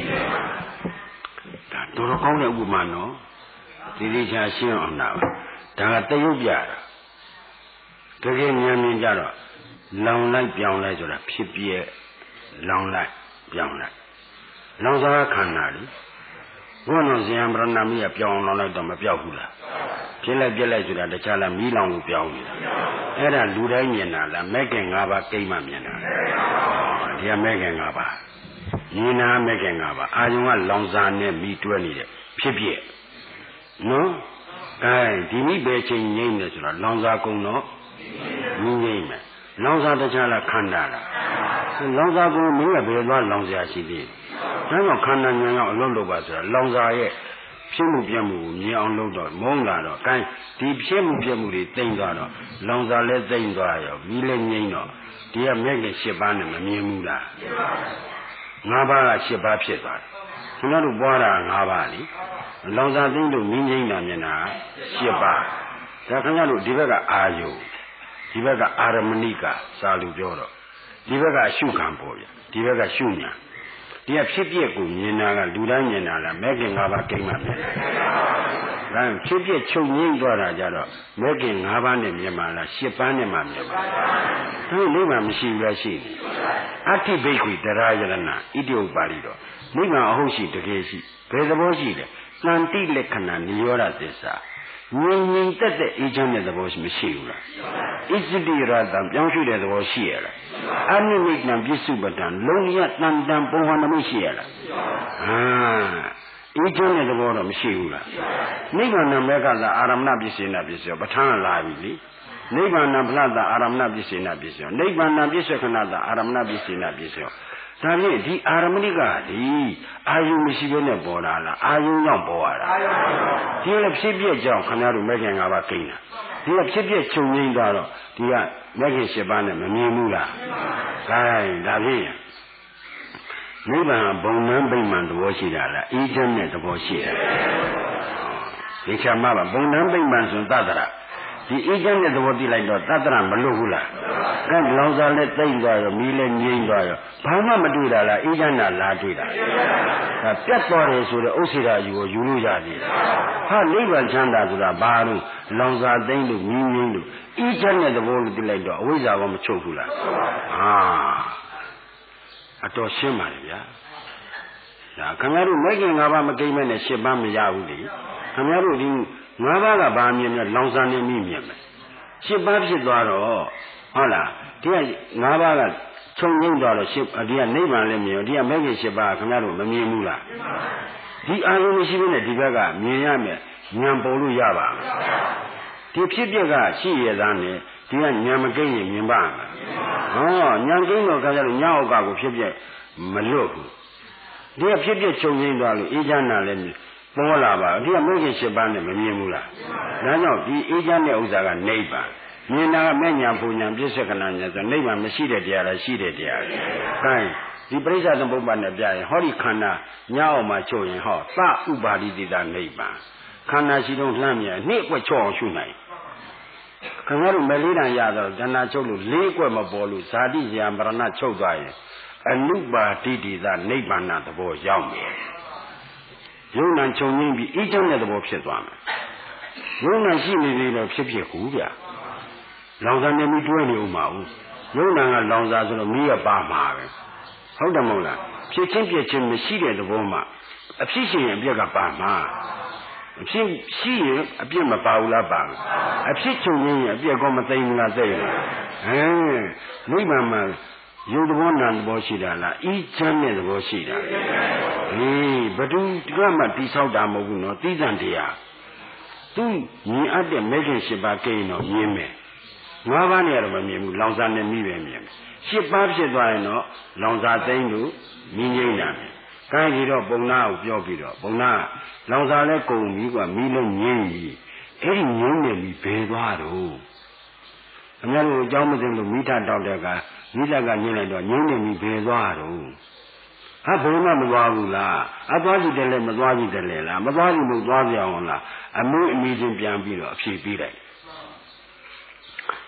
ဒါတော်တော်ကောင်းတဲ့ဥပမာနော်ဒီဒီချာရှင်းအောင်တာပါဒါကတရုပ်ပြတာတကယ်ဉာဏ်မြင်ကြတော့လောင်လိုက်ပြောင်းလိုက်ဆိုတာဖြစ်ပြဲလောင်လိုက်ပြောင်းလိုက်လောင်စာခန္ဓာလေဘုန်းတော်ဇေယံဗရဏမိကပြောင်းလောင်လိုက်တော့မပြောက်ဘူးလားဖြစ်လိုက်ပြက်လိုက်ဆိုတာတခြားလားမီးလောင်လို့ပြောင်းနေတာအဲ့ဒါလူတိုင်းမြင်တာလားမဲ့ခင်၅ပါးကိမ့်မှမြင်တာဒီကမဲ့ခင်၅ပါးညီနာမဲ့ခင်၅ပါးအာယုံကလောင်စာနဲ့မိတွဲနေတယ်ဖြစ်ပြဲနော်အဲဒီမိပဲချိန်ငိမ့်နေဆိုတော့လောင်စာကုန်တော့ငိမ့်ငိမ့်မယ်လောင်စာတခြားလားခန္ဓာလားလောင်စာကုန်မင်းကဘယ်သွားလောင်စရာရှိသေးလဲဒါကြောင့်ခန္ဓာဉာဏ်ရောက်အလုံးလို့ပါဆိုတာလောင်စာရဲ့ဖြစ်မှုပြမှုကိုမြင်အောင်လုပ်တော့မုန်းလာတော့အဲဒီဖြစ်မှုပြမှုတွေတိမ့်သွားတော့လောင်စာလည်းတိမ့်သွားရောမိလည်းငိမ့်တော့ဒီကမဲ့က၈ပါးနဲ့မမြင်ဘူးလား၅ပါးက၈ပါးဖြစ်သွားတယ်ခင်ဗျားတို့ပွားတာ၅ပါးလीလောင်စာသိမ့်လို့မြင်ငိမ့်တာမြင်တာ၈ပါးဒါခင်ဗျားတို့ဒီဘက်ကအာယုဒီဘက်ကအာရမဏိကစာလူပြောတော့ဒီဘက်ကရှုခံပေါ်ဗျဒီဘက်ကရှုညာဒီကဖြစ်ပြက်ကိုမြင်တာကလူတိုင်းမြင်တာလားမဲ့ခင်၅ပါးကိမ့်မှမြင်တာဒါဖြစ်ပြက်ချုပ်ငိမ့်သွားတာကြတော့မဲ့ခင်၅ပါးနဲ့မြင်ပါလား၈ပါးနဲ့မှမြင်ပါဒါနိဗ္ဗာန်မရှိဘူးလားရှိတယ်အဋ္ဌိဘိက္ခွေတရားယရဏဣတိဥပါရိတော့နိဗ္ဗာန်အဟုတ်ရှိတကယ်ရှိဘယ်သဘောရှိလဲတန်တိလက္ခဏာနိရောဓသစ္စာငြိမ်ငြိမ်သက်သက်အေးချမ်းတဲ့သဘောမရှိဘူးလားဣဇတိရတံပြောင်းရွှေ့တဲ့သဘောရှိရလားအနိမိတ်တံပစ္စုပ္ပတံလုံးရတန်တံပုံဟံနမရှိရလားဟာအေးချမ်းတဲ့သဘောတော့မရှိဘူးလားနိဗ္ဗာန်မေကသာအာရမဏပစ္စေနပစ္စယောပဋ္ဌာန်းလာပြီလေနိဗ္ဗာန်ဖလသာအာရမဏပစ္စေနပစ္စယောနိဗ္ဗာန်ပစ္စေခဏသာအာရမဏပစ္စေနပစ္စယောဒါဖြင့်ဒီအာရမဏိကဒီအာယုမရှိဘဲနဲ့ပေါ်လာလားအာယုကြောင့်ပေါ်ရတာဒီလည်းဖြစ်ပြကြောင့်ခင်ဗျားတို့မဲ့ခင်၅ပါးကိန်းတာဒီကဖြစ်ပြချုပ်ငိမ့်သွားတော့ဒီကမဲ့ခင်၈ပါးနဲ့မမြင်ဘူးလားဒါရင်ဒါဖြင့်နိဗ္ဗာန်ဘုံနန်းဗိမာန်သဘောရှိတာလားအေးချမ်းတဲ့သဘောရှိတယ်ဒီချာမပါဘုံနန်းဗိမာန်ဆိုသတ္တရာဒီအေးချမ်းတဲ့သဘောသိလိုက်တော့သတ္တရမလွတ်ဘူးလားကဲလောင်စာလည်းတိတ်သွားရောမီးလည်းငြိမ့်သွားရောဘာမှမတွေ့တာလားအေးချမ်းတာလားတွေ့တာဒါပြတ်သွားတယ်ဆိုတော့ဥစ္စေတာယူကိုယူလို့ရသေးတယ်ဟာနိဗ္ဗာန်ချမ်းသာဆိုတာဘာလို့လောင်စာသိမ့်လို့မီးငြိမ့်လို့အေးချမ်းတဲ့သဘောလို့သိလိုက်တော့အဝိဇ္ဇာကမချုပ်ဘူးလားဟာအတော်ရှင်းပါလေဗျာဒါခင်ဗျားတို့မဲ့ခင်၅ပါးမကိမ့်မဲ့နဲ့၈ပါးမရဘူးလေခင်ဗျားတို့ဒီငါးပါးကဘာမြင်မြင်လောင်စာနေမိမြင်မယ်၈ပါးဖြစ်သွားတော့ဟုတ်လားဒီကငါးပါးကခြုံငိမ့်သွားတော့ရှစ်ဒီကနိဗ္ဗာန်လည်းမြင်ဒီကမဲ့ခင်၈ပါးခင်ဗျားတို့မမြင်ဘူးလားဒီအာရုံမရှိဘဲနဲ့ဒီဘက်ကမြင်ရမယ်ဉာဏ်ပေါ်လို့ရပါမယ်ဒီဖြစ်ပျက်ကရှိရသားနဲ့ဒီကဉာဏ်မကိမ့်ရင်မြင်ပါ့မယ်ဟောဉာဏ်ကိမ့်တော့ခင်ဗျားတို့ညောင်းအောက်ကကိုဖြစ်ပျက်မလွတ်ဘူးဒီကဖြစ်ပျက်ခြုံငိမ့်သွားလို့အေးချမ်းတာလည်းပေါ်လာပါဒီကမဲ့ခင်၈ပါးနဲ့မမြင်ဘူးလားဒါကြောင့်ဒီအေးချမ်းတဲ့ဥစ္စာကနိဗ္ဗာန်မြင်တာကမဲ့ညာပူညာပြစ္ဆေကနာညာဆိုနိဗ္ဗာန်မရှိတဲ့တရားလားရှိတဲ့တရားလားအဲဒီပရိစ္ဆာသမုပ္ပါဒ်နဲ့ပြရင်ဟောဒီခန္ဓာညောင်းအောင်မှချုပ်ရင်ဟောသဥပါရိတိတနိဗ္ဗာန်ခန္ဓာရှိတော့လှမ်းမြန်နှိမ့်ကွက်ချော့အောင်ရှုနိုင်ခင်ဗျားတို့မလေးတန်ရတော့ဇဏချုပ်လို့လေးကွက်မပေါ်လို့ဇာတိဇာမရဏချုပ်သွားရင်အနုပါတိတိသနိဗ္ဗာန်သဘောရောက်မယ်ယုံနာချုပ်ငင်းပြီးအေးချမ်းတဲ့သဘောဖြစ်သွားမယ်ယုံနာရှိနေသေးတော့ဖြစ်ဖြစ်ကူဗျာလောင်စာနေပြီးတွဲနေဦးမှာဦးယုံနာကလောင်စာဆိုတော့မီးရပါမှာပဲဟုတ်တယ်မဟုတ်လားဖြစ်ချင်းပြည့်ချင်းမရှိတဲ့သဘောမှာအဖြစ်ရှိရင်အပြက်ကပါမှာအဖြစ်ရှိရင်အပြက်မပါဘူးလားပါအဖြစ်ချုပ်ငင်းရင်အပြက်ကမသိဘူးလားသိလားဟမ်နိဗ္ဗာန်မှာယုတ်သဘောနာသဘောရှိတာလားအေးချမ်းတဲ့သဘောရှိတာဟေးဘဒုကမှတိဆောက်တာမဟုတ်ဘူးနော်သိစံတရားသူမြင်အပ်တဲ့မဲခင်၈ပါးကိန်းတော့မြင်မယ်၅ပါးနဲ့တော့မမြင်ဘူးလောင်စာနဲ့မိပဲမြင်မယ်၈ပါးဖြစ်သွားရင်တော့လောင်စာသိမ့်လို့မိငိမ့်တာပဲကိုင်းကြီးတော့ပုံနာကိုပြောပြီးတော့ပုံနာလောင်စာလဲကုန်ပြီကွာမိလုံးငင်းပြီအဲ့ဒီငင်းနေပြီဘယ်သွားတော့အများတို့အကြောင်းမသိလို့မိထတောက်တဲ့ကမိလကညင်းလိုက်တော့ငင်းနေပြီဘယ်သွားတော့ဟာဘုံမမသွားဘူးလားအသွားကြည့်တယ်လဲမသွားကြည့်တယ်လဲလားမသွားကြည့်လို့သွားကြအောင်လားအမေအမိချင်းပြန်ပြီးတော့အဖြေပေးလိုက်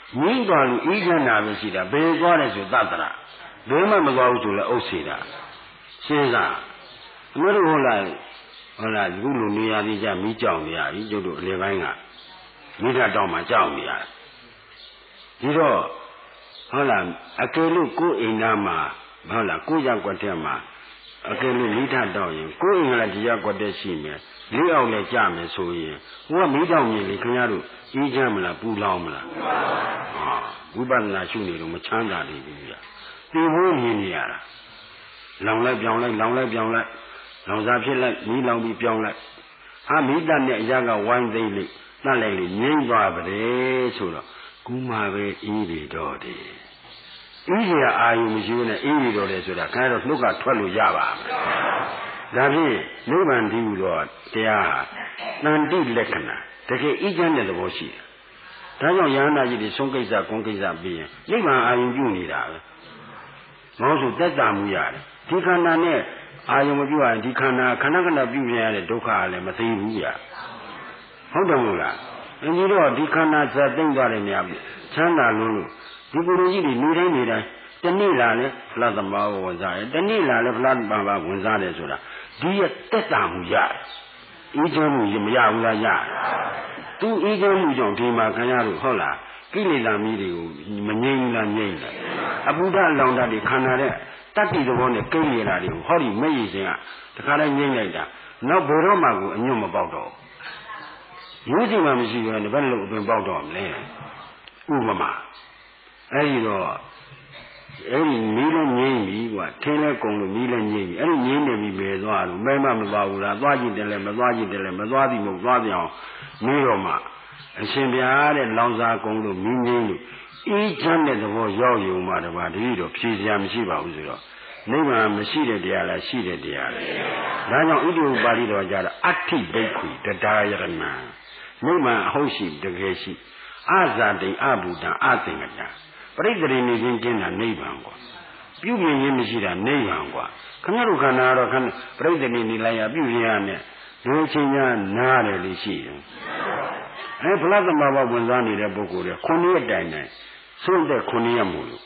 ငြိမ့်သွားလို့အေးချမ်းတာပဲရှိတာဘယ်သွားလဲဆိုသတ္တရာဘယ်မှမသွားဘူးဆိုလဲအုပ်စေတာစဉ်းစားအမတို့ဟုတ်လားဟုတ်လားဒီလိုနေရာကြီးကြမီးကြောင်နေရပြီကျုပ်တို့အလေပိုင်းကမိထတောင်မှကြောက်နေရတယ်ဒီတော့ဟုတ်လားအကယ်လို့ကိုယ်အိမ်သားမှာဟုတ်လားကိုယ်ရောက်ွက်တဲ့မှာအကယ်လို့မိထတောင်ရင်ကိုယ်အိမ်ကလည်းဒီရောက်ွက်တဲ့ရှိမယ်လေးအောင်လည်းကြမယ်ဆိုရင်ဟိုကမိတောင်မြင်လေခင်ဗျားတို့အေးချမ်းမလားပူလောင်မလားဟာဝိပဿနာရှုနေတော့မချမ်းသာနေဘူးဗျာဒီဘိုးမြင်နေရတာလောင်လိုက်ပြောင်းလိုက်လောင်လိုက်ပြောင်းလိုက်လောင်စားဖြစ်လိုက်မီးလောင်ပြီးပြောင်းလိုက်ဟာမိတတ်နဲ့အရာကဝိုင်းသိမ့်လိတတ်လိုက်လေငြိမ့်သွားပါလေဆိုတော့ကူမှပဲအေးပြီတော့တယ်အေးရအာယုမရှိဘူးနဲ့အေးပြီတော့တယ်ဆိုတာခင်ဗျားတို့နှုတ်ကထွက်လို့ရပါမယ်ဒါဖြင့်နိဗ္ဗာန်တည်ဟူသောတရားတန်တိလက္ခဏာတကယ်အေးချမ်းတဲ့သဘောရှိတယ်ဒါကြောင့်ယန္တာကြီးတွေဆုံးကိစ္စကုန်းကိစ္စပြီးရင်နိဗ္ဗာန်အာယုပြုနေတာပဲမဟုတ်ဆိုသက်သာမှုရတယ်ဒီခန္ဓာနဲ့အာယုမပြုရရင်ဒီခန္ဓာခဏခဏပြုပြရတဲ့ဒုက္ခကလည်းမသိဘူးရဟုတ်တယ်မို့လားအင်းကြီးတော့ဒီခန္ဓာဇာတ်သိမ့်သွားတယ်များပြီချမ်းသာလို့လို့ဒီပုရိကြီးတွေနေတိုင်းနေတိုင်းတနေ့လာလဲဖလားသမားဝင်စားတယ်တနေ့လာလဲဖလားပါပါဝင်စားတယ်ဆိုတာဒီရဲ့တက်တာမှုရတယ်အေးချမ်းမှုမရဘူးလားရတယ်သူအေးချမ်းမှုကြောင့်ဒီမှာခင်ဗျားတို့ဟုတ်လားကိလေသာမီးတွေကိုမငြိမ်းလားငြိမ်းတယ်အပုဒ္ဒလောင်တတ်တွေခန္ဓာတဲ့တတ္တိသဘောနဲ့ကိလေသာတွေကိုဟောဒီမဲ့ရည်ခြင်းကတခါလဲငြိမ်းလိုက်တာနောက်ဘယ်တော့မှကိုအညွတ်မပေါက်တော့ရိုးစီမှမရှိဘူးလေဘယ်လိုအပင်ပေါက်တော့မလဲဥပမာအဲဒီတော့အဲ့ဒီမီးလည်းငြိမ်းပြီကွာထင်းလည်းကုန်လို့မီးလည်းငြိမ်းပြီအဲ့ဒီငြိမ်းနေပြီပဲသွားလို့မဲမမသွားဘူးလားသွားကြည့်တယ်လည်းမသွားကြည့်တယ်လည်းမသွားသည်မဟုတ်သွားပြောင်းမီးတော့မှအရှင်ဘုရားတဲ့လောင်စာကုန်လို့မီးငြိမ်းလို့အေးချမ်းတဲ့သဘောရောက်ရုံမှတပါးတတိတော့ဖြေစရာမရှိပါဘူးဆိုတော့နိဗ္ဗာန်မရှိတဲ့တရားလားရှိတဲ့တရားလားဒါကြောင့်ဣတိဥပါဠိတော်ကြတာအဋ္ဌိဘိက္ခုတရားယရဏနိဗ္ဗာန်အဟုတ်ရှိတကယ်ရှိအဇာတိအဘူတံအသင်္ကတံပရိသေနေခြင်းကျင်းတာနိဗ္ဗာန်ကွာပြုမြင်ခြင်းမရှိတာနိဗ္ဗာန်ကွာခဏတို့ခန္ဓာတော့ခဏပရိသေနေလိုက်ရပြုရရနဲ့ဒီချင်းညာနားတယ်လို့ရှိတယ်အဲဖလားသမဘာဝင်စားနေတဲ့ပုဂ္ဂိုလ်တွေခုနှစ်ရက်တိုင်တိုင်ဆုံးတဲ့ခုနှစ်ရက်မို့လို့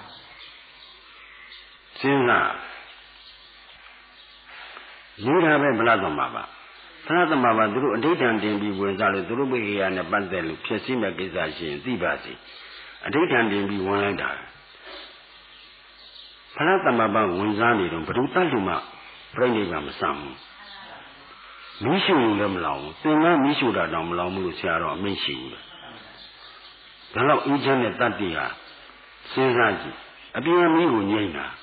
စဉ်းစားနေတာပဲဖလားသမဘာဖလားသမဘာသူတို့အဋ္ဌံတင်ပြီးဝင်စားလို့သူတို့ဘိက္ခရာနဲ့ပတ်သက်လို့ဖြစ်စည်းမဲ့ကိစ္စရှိရင်သိပါစေအဋ္ဌံတင်ပြီးဝင်လိုက်တာဖလားသမဘာဝင်စားနေတော့ဘယ်သူတတ်လို့မှပြိဋိဘံမဆံဘူးမီးရှို့ရင်လည်းမလောင်ဘူးသင်္ကန်းမီးရှို့တာတောင်မလောင်ဘူးလို့ဆရာတော်အမိန့်ရှိဘူးလေဒါတော့အေးချမ်းတဲ့တတ္တိဟာစဉ်းစားကြည့်အပြင်းမီးကိုငြိမ့်တာ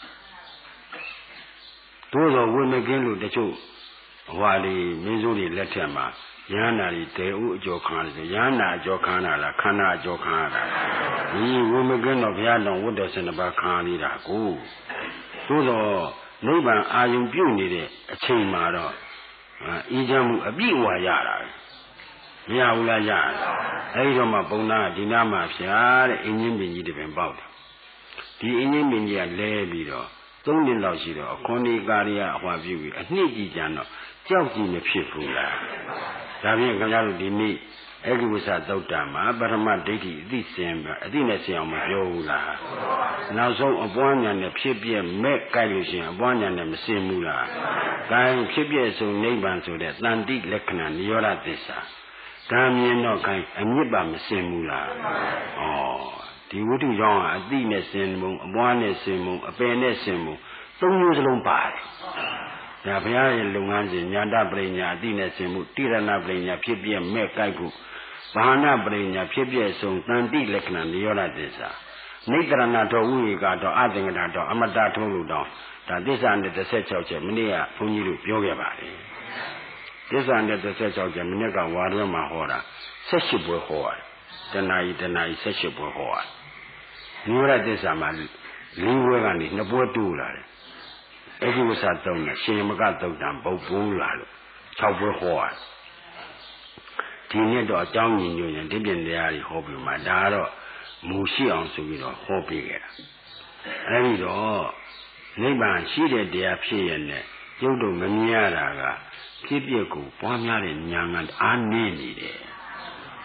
သို့သောဝိမကင်းလို့တချို့ဟွာလေးမင်းစိုးတွေလက်ထက်မှာယန္နာတွေတဲဥအကျော်ခံရတယ်ယန္နာအကျော်ခံရတာခန္ဓာအကျော်ခံရတာဒီဝိမကင်းတော့ဘုရားတော်ဝတ်တော်စင်တစ်ပါးခံရတာကိုသို့သောနိဗ္ဗာန်အာယုံပြုတ်နေတဲ့အချိန်မှာတော့အေးချမ်းမှုအပြည့်အဝရတာမရဘူးလားရတယ်အဲဒီတော့မှပုံနာဒီနာမှာဖြာတဲ့အင်းကြီးပင်ကြီးတပင်ပေါက်တယ်ဒီအင်းကြီးပင်ကြီးကလဲပြီးတော့သုံးနှစ်လောက်ရှိတော့အခွန်ဒီကာရီယအဟွာပြုပြီးအနှစ်ကြီးကြံတော့ကြောက်ကြည့်မဖြစ်ဘူးလားဒါဖြင့်ခင်ဗျားတို့ဒီနေ့အဂိဝဆသုတ်တံမှာပရမဒိဋ္ဌိအသိစင်အသိနဲ့စင်အောင်မပြောဘူးလားနောက်ဆုံးအပွားညာနဲ့ဖြစ်ပြမဲ့ကြိုက်လို့ရှိရင်အပွားညာနဲ့မစင်ဘူးလားဒါဖြစ်ပြဆုံးနိဗ္ဗာန်ဆိုတဲ့တန်တိလက္ခဏာနိရောဓသစ္စာဒါမြင်တော့ခိုင်းအမြစ်ပါမစင်ဘူးလားဩဒီဝိတုကြောင့်အသိနဲ့စင်မှုအပွားနဲ့စင်မှုအပယ်နဲ့စင်မှုသုံးမျိုးစလုံးပါတယ်ဒါဘုရားရဲ့လုပ်ငန်းစဉ်ညာတပရိညာအတိနဲ့ဆင်မှုတိရဏပရိညာဖြစ်ပြမဲ့ကြိုက်ဖို့ဘာဟနာပရိညာဖြစ်ပြဆုံးတန်တိလက္ခဏာနိရောဓသစ္စာနိတရဏတော်ဝိဝေကတော့အသင်္ကတာတော်အမတထုံးလို့တော့ဒါသစ္စာနဲ့တစ်ဆက်၆ချက်မနေ့ကဘုန်းကြီးတို့ပြောခဲ့ပါတယ်သစ္စာနဲ့တစ်ဆက်၆ချက်မနေ့ကဝါရဲမှာဟောတာ၁၈ပွဲဟောရတယ်တဏှာဤတဏှာဤ၁၈ပွဲဟောရတယ်နိရောဓသစ္စာမှာ၄ပွဲကနေ၂ပွဲတိုးလာတယ်အဂိဝဆသုံးနဲ့ရှင်မကသုတ်တံပုတ်ပိုးလာလို့၆ပွဲဟောရတယ်ဒီနေ့တော့အကြောင်းညင်ညွှန်ရင်ဒီပြင်တရားတွေဟောပြီးမှဒါကတော့မူရှိအောင်ဆိုပြီးတော့ဟောပေးခဲ့တာအဲဒီတော့နိဗ္ဗာန်ရှိတဲ့တရားဖြစ်ရတဲ့ရုပ်တော့မမြင်ရတာကဖြစ်ပျက်ကိုပွားများတဲ့ဉာဏ်ကအားနည်းနေတယ်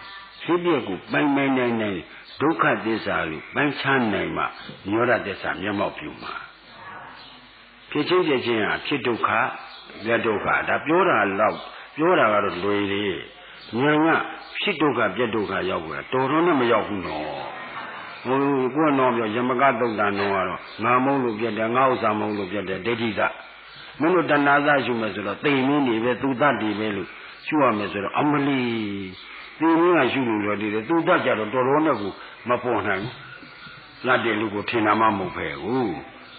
ဖြစ်ပြကိုပိုင်ပိုင်နိုင်နိုင်ဒုက္ခသစ္စာလို့ပိုင်ချနိုင်မှညောရသစ္စာမျက်မှောက်ပြုမှာဖြစ်ချင်းဖြစ်ချင်းဟာဖြစ်ဒုက္ခပြဒုက္ခဒါပြောတာတော့ပြောတာကတော့လွယ်လေဉာဏ်ကဖြစ်ဒုက္ခပြဒုက္ခရောက်ဘူးတော်တော်နဲ့မရောက်ဘူးနော်ဟိုကိုယ်တော့ပြောယမကတုတ်တန်တော့ကတော့ငါမုန်းလို့ပြတယ်ငါဥစ္စာမုန်းလို့ပြတယ်ဒိဋ္ဌိကမင်းတို့တဏှာသရှုမယ်ဆိုတော့တိမ်မင်းနေပဲသူတတ်တယ်ပဲလို့ရှုရမယ်ဆိုတော့အမလီတိမ်မင်းကရှုလို့တော့ဒီလေသူတတ်ကြတော့တော်တော်နဲ့ကိုမပေါ်နိုင်ဘူးလက်တယ်လူကိုထင်တာမှမဟုတ်ပဲဘူး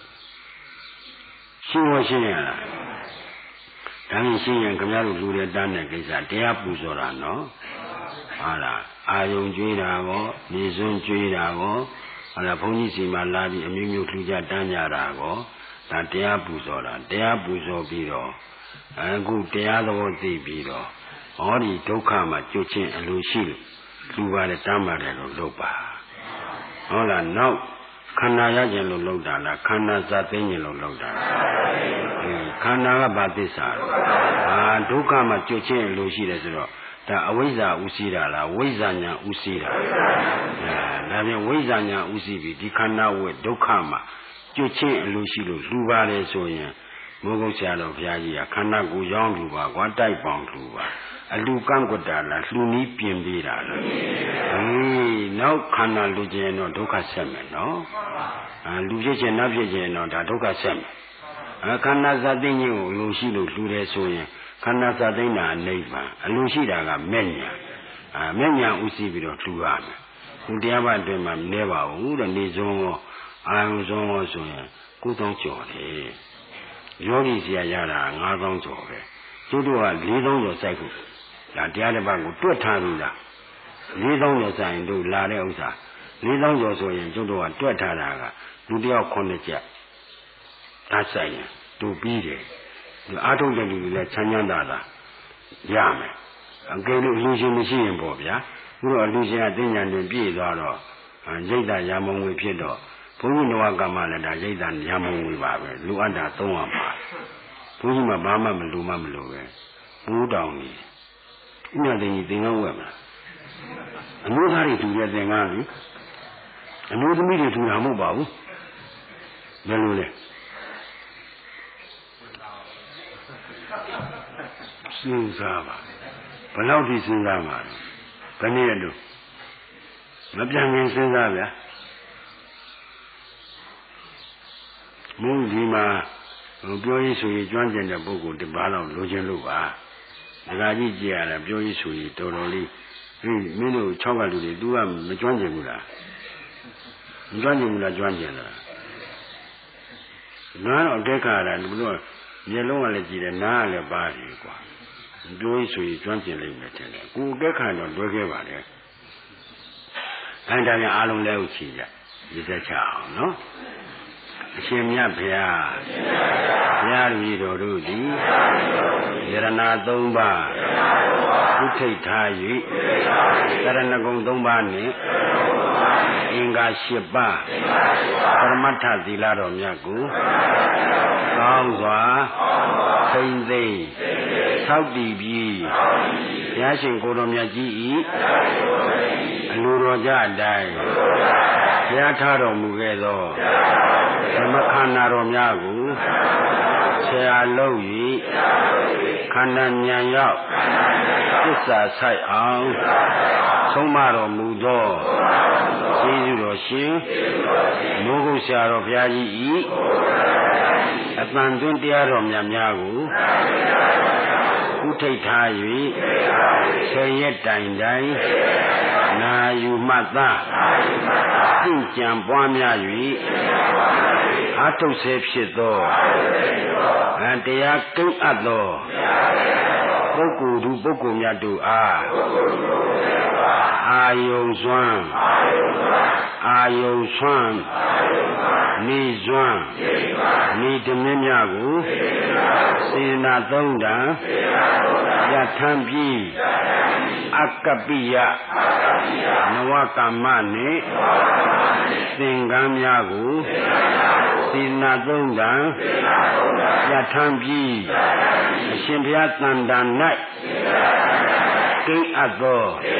ရှင်းရရှင်းရလားဒါရင်ရှင်းရင်ခင်ဗျားတို့လူတွေတန်းတဲ့ကိစ္စတရားပူဇော်တာနော်ဟာလားအာယုံကျွေးတာကောနေစွန်းကျွေးတာကောဟာလားဘုန်းကြီးစီမှာလာပြီးအမျိုးမျိုးထူကြတန်းကြတာကောဒါတရားပူဇော်တာတရားပူဇော်ပြီးတော့အခုတရားသဘောသိပြီးတော့ဟောဒီဒုက္ခမှာကြွချင်းအလိုရှိလို့လူပါတယ်တမ်းပါတယ်လို့လုပ်ပါဟုတ်လားနောက်ခန္ဓာရခြင်းလို့လုပ်တာလားခန္ဓာစသိခြင်းလို့လုပ်တာလားခန္ဓာကဘာသစ္စာလဲဟာဒုက္ခမှာကြွချင်းအလိုရှိတယ်ဆိုတော့ဒါအဝိဇ္ဇာဥသိတာလားဝိဇ္ဇာညာဥသိတာအဲဒါပြန်ဝိဇ္ဇာညာဥသိပြီဒီခန္ဓာဝေဒုက္ခမှာကြွချင်းအလိုရှိလို့လူပါတယ်ဆိုရင်မိုးကုတ်ဆရာတော်ဘုရားကြီးကခန္ဓာကိုယ်ရောင်းလူပါကွာတိုက်ပေါင်လူပါအလူကန့်ကွက်တာလားလှူနီးပြင်ပေးတာလားဟေးနောက်ခန္ဓာလူကျင်တော့ဒုက္ခဆက်မယ်နော်အဲလူဖြစ်ခြင်းနတ်ဖြစ်ခြင်းတော့ဒါဒုက္ခဆက်မယ်အဲခန္ဓာဇာတိညကိုလူရှိလို့လှူတယ်ဆိုရင်ခန္ဓာဇာတိနာနိဗ္ဗာန်အလူရှိတာကမဲ့ညာအဲမဲ့ညာဥသိပြီးတော့လှူရမယ်ဒီတရားပတ်အတွင်းမှာမနေပါဘူးတဲ့နေစုံရောအာယုံစုံရောဆိုရင်ကိုးသောင်းကျော်တယ်ယောဂီဆရာရတာငါးသောင်းကျော်ပဲကျုပ်တို့ကလေးသောင်းကျော်စိုက်ခုဒါတရားတစ်ပတ်ကိုတွက်ထားပြီလားလေးသောင်းကျော်စိုက်ရင်တို့လာတဲ့ဥစ္စာလေးသောင်းကျော်ဆိုရင်ကျုပ်တို့ကတွက်ထားတာကလူတစ်ယောက်ခုနှစ်ချက်ဒါစိုက်ရင်တို့ပြီးတယ်ဒီအားထုတ်တဲ့လူတွေလည်းချမ်းချမ်းသာသာရမယ်အကယ်လို့လူရှင်မရှိရင်ပေါ့ဗျာဘုရားလူရှင်ကတင်ညာတွင်ပြည့်သွားတော့ရိတ်တာရာမုံဝင်ဖြစ်တော့ဘုန်းကြီးနဝကမ္မလည်းဒါရိတ်တာရာမုံဝင်ပါပဲလူအပ်တာသုံးရပါဘုန်းကြီးမှဘာမှမလူမှမလူပဲဘူးတောင်ကြီးဥညာတင်ကြီးသင်္ကန်းဝက်မလားအမျိုးသားတွေထူတဲ့သင်္ကန်းလေအမျိုးသမီးတွေထူတာမဟုတ်ပါဘူးဘယ်လိုလဲစဉ်းစားပါဘယ်လောက်ထိစဉ်းစားမှာဘယ်နည်းလို့မပြန်ခင်စဉ်းစားဗျာမုန်းဒီမှာပြောရေးဆိုရေးကျွမ်းကျင်တဲ့ပုဂ္ဂိုလ်တစ်ပါးလောက်လိုချင်လို့ပါဒကာကြီးကြည့်ရတာပြောရေးဆိုရေးတော်တော်လေးဟင်းမင်းတို့၆ကလူတွေ तू ကမကျွမ်းကျင်ဘူးလားမကျွမ်းကျင်ဘူးလားကျွမ်းကျင်လားနားတော့တက်ခါတာဘုရားမျက်လုံးကလည်းကြည့်တယ်နားကလည်းပါတယ်ကွာပြောရေးဆိုရေးကျွမ်းကျင်လိမ့်မယ်ထင်တယ်ကိုတက်ခါတော့လွယ်ခဲ့ပါလေအဲ့ဒါပြန်အားလုံးလဲဥချီကြဒီသက်ချအောင်နော်အရှင်မြတ်ဘုရားဘုရားကြီးတော်တို့သည်ယရဏသုံးပါးဥထိတ်ထား၍သရဏဂုံသုံးပါးနှင့်အင်္ဂါ၈ပါးပရမတ္ထသီလတော်မြတ်ကိုကောင်းစွာထိမ့်သိမ့်ဆောက်တည်ပြီးဘုရားရှင်ကိုယ်တော်မြတ်ကြီး၏အလိုတော်ကြအတိုင်းဘုရားထားတော်မူခဲ့သောဓမ္မခန္ဓာတော်များကိုဆရာလုံး၍ခန္ဓာဉာဏ်ရောက်သစ္စာဆိုင်အောင်ဆုံးမတော်မူသောကျေးဇူးတော်ရှင်မိုးကုတ်ဆရာတော်ဘုရားကြီး၏အတန်တွင်တရားတော်များများကိုဥထိတ်ထား၍ဆယ်ရက်တိုင်တိုင်နာယူမှတ်သားသင်ကြံပွားများ၍အာထုတ်ဆဲဖြစ်သောအတရားကိန်းအပ်သောပုဂ္ဂိုလ်သူပုဂ္ဂိုလ်များတို့အားအာယုံစွမ်းအာယုံစွမ်းနေစွမ်းနေဓမင်းများကိုစေနာသုံးတံယထံပြီးအကပိယနဝကမ္မနှင့်သင်္ကန်းများကိုစေနာသုံးတံယထံပြီးအရှင်ဘုရားတန်တန်၌ကိန်းအပ်သော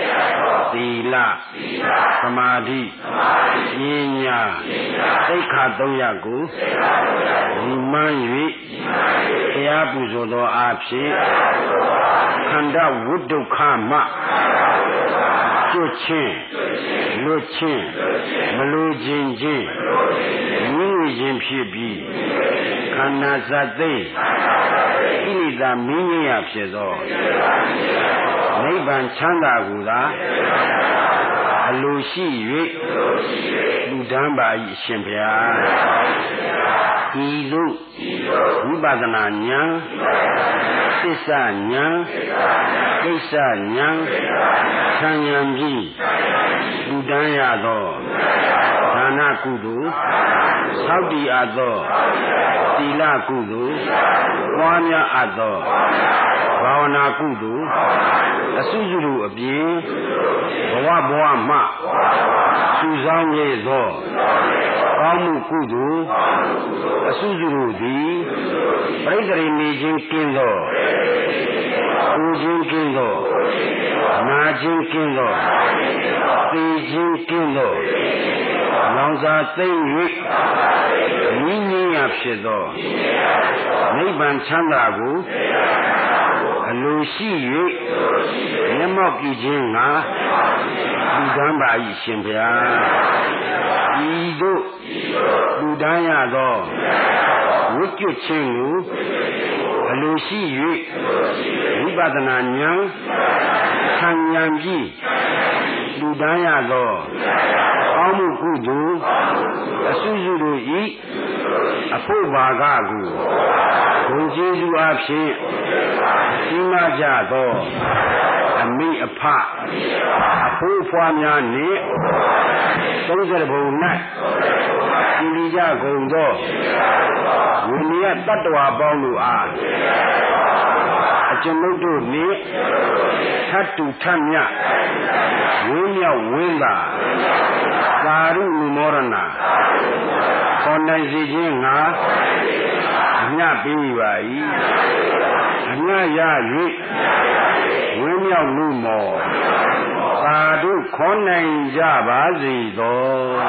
သီလသမာဓိပညာသိက္ခာသုံးရပ်ကိုဒီမှန်း၍တရားပူဇော်သောအဖြစ်ခန္ဓာဝိဒုက္ခမှကျွတ်ချင်းလွတ်ချင်းမလိုခြင်းချင်းမြင်ဝခြင်းဖြစ်ပြီးခန္ဓာစသိကိလေသာမင်းကြီးရဖြစ်သောနိဗ္ဗာန်ချမ်းသာကိုသာအလိုရှိ၍လူတန်းပါ၏အရှင်ဘုရားဤသို့ဝိပဿနာဉာဏ်သစ္စာဉာဏ်ကိစ္စဉာဏ်ဉာဏ်ဉာဏ်ပြီးလူတန်းရသောဒါနကုသိုလ်သောက်တည်အပ်သောသီလကုသိုလ်ပွားများအပ်သောဘာဝနာကုသိုလ်အစုစုတို့အပြင်ဘဝဘဝမှစုဆောင်ရသောကောင်းမှုကုသိုလ်အစုစုတို့သည်ပရိသေနေခြင်းကင်းသောကိုခြင်းကင်းသောနာခြင်းကင်းသောသိခြင်းကင်းသောလောင်စာသိမ့်၍မြင်းကြီးရဖြစ်သောနိဗ္ဗာန်ချမ်းသာကိုအလိုရှိ၍မျက်မှောက်ပြုခြင်းငါလူတန်းပါ၏ရှင်ဘုရားဤသို့လူတန်းရသောဝိကျွတ်ခြင်းကိုအလိုရှိ၍ဝိပဿနာဉာဏ်ဆံဉာဏ်ပြီးလူတန်းရသောကောင်းမှုကုသိုလ်အစုစုတို့ဤအဖို့ဘာကကိုဘုံကျေးဇူးအဖြစ်ရှိမှကြသောအမိအဖအဖို့ဖွားများနှင့်သုံးဆယ်ဘုံ၌ပြည်လီကြကုန်သောဝိနည်းတတ္တဝါပေါင်းတို့အားအကျွန်ုပ်တို့နှင့်ထတ်တူထတ်မြဝင်းမြောက်ဝင်းသာသာရုဏမောရဏခေါ်နိုင်စေခြင်းငါအမြတ်ပေးပါ၏အမြတ်ရ၍ဝင်းမြောက်လူမောသာတို့ခေါ်နိုင်ကြပါစေသော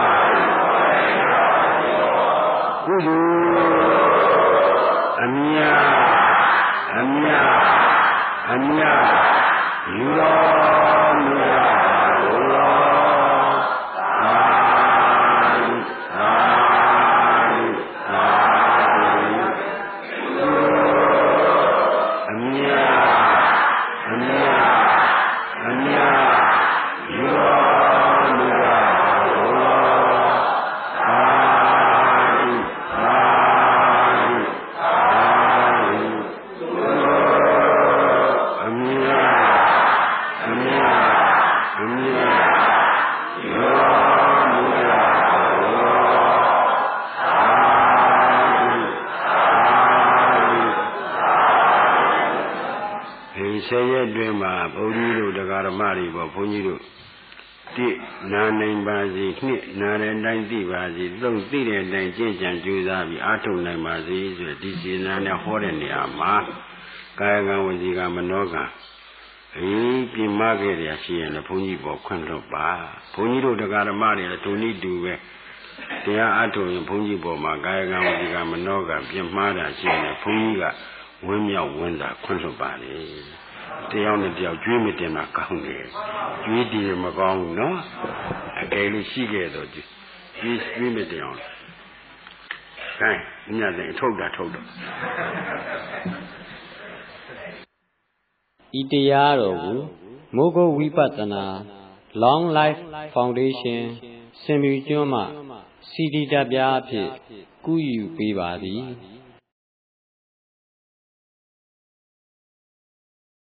ကုသိုလ်အမြတ်အမြတ်အမြတ်လူတော်မူပါသောဆယ်ရက်တွင်မှာဘုန်းကြီးတို့တရားဓမ္မတွေပေါ့ဘုန်းကြီးတို့တိနာနိုင်ပါစေနှစ်နာတဲ့အတိုင်းသိပါစေသုံးသိတဲ့အတိုင်းကျင့်ကြံကြိုးစားပြီးအားထုတ်နိုင်ပါစေဆိုဒီစေနာနဲ့ဟောတဲ့နေရာမှာကာယကံဝစီကမနောကံအေးပြင်မခဲ့ရရှိရင်လည်းဘုန်းကြီးပေါ်ခွင့်လွတ်ပါဘုန်းကြီးတို့တရားဓမ္မတွေလည်းဒုနိတူပဲတရားအားထုတ်ရင်ဘုန်းကြီးပေါ်မှာကာယကံဝစီကမနောကံပြင်မှားတာရှိရင်ဘုန်းကြီးကဝင်းမြောက်ဝင်းသာခွင့်လွတ်ပါလေတယောက်နဲ့တယောက်ကျွေးမတင်တာကောင်းတယ်ကျွေးတည်မကောင်းဘူးနော်အကယ်လို့ရှိခဲ့တော့ကျွေးကျွေးမတင်အောင်ခိုင်းညတဲ့ထုတ်တာထုတ်တော့ဤတရားတော်ကိုမိုးကုတ်ဝိပဿနာ Long Life Foundation စင်မြကျွန်းမှစီဒီတပ်ပြားအဖြစ်ကူးယူပေးပါသည်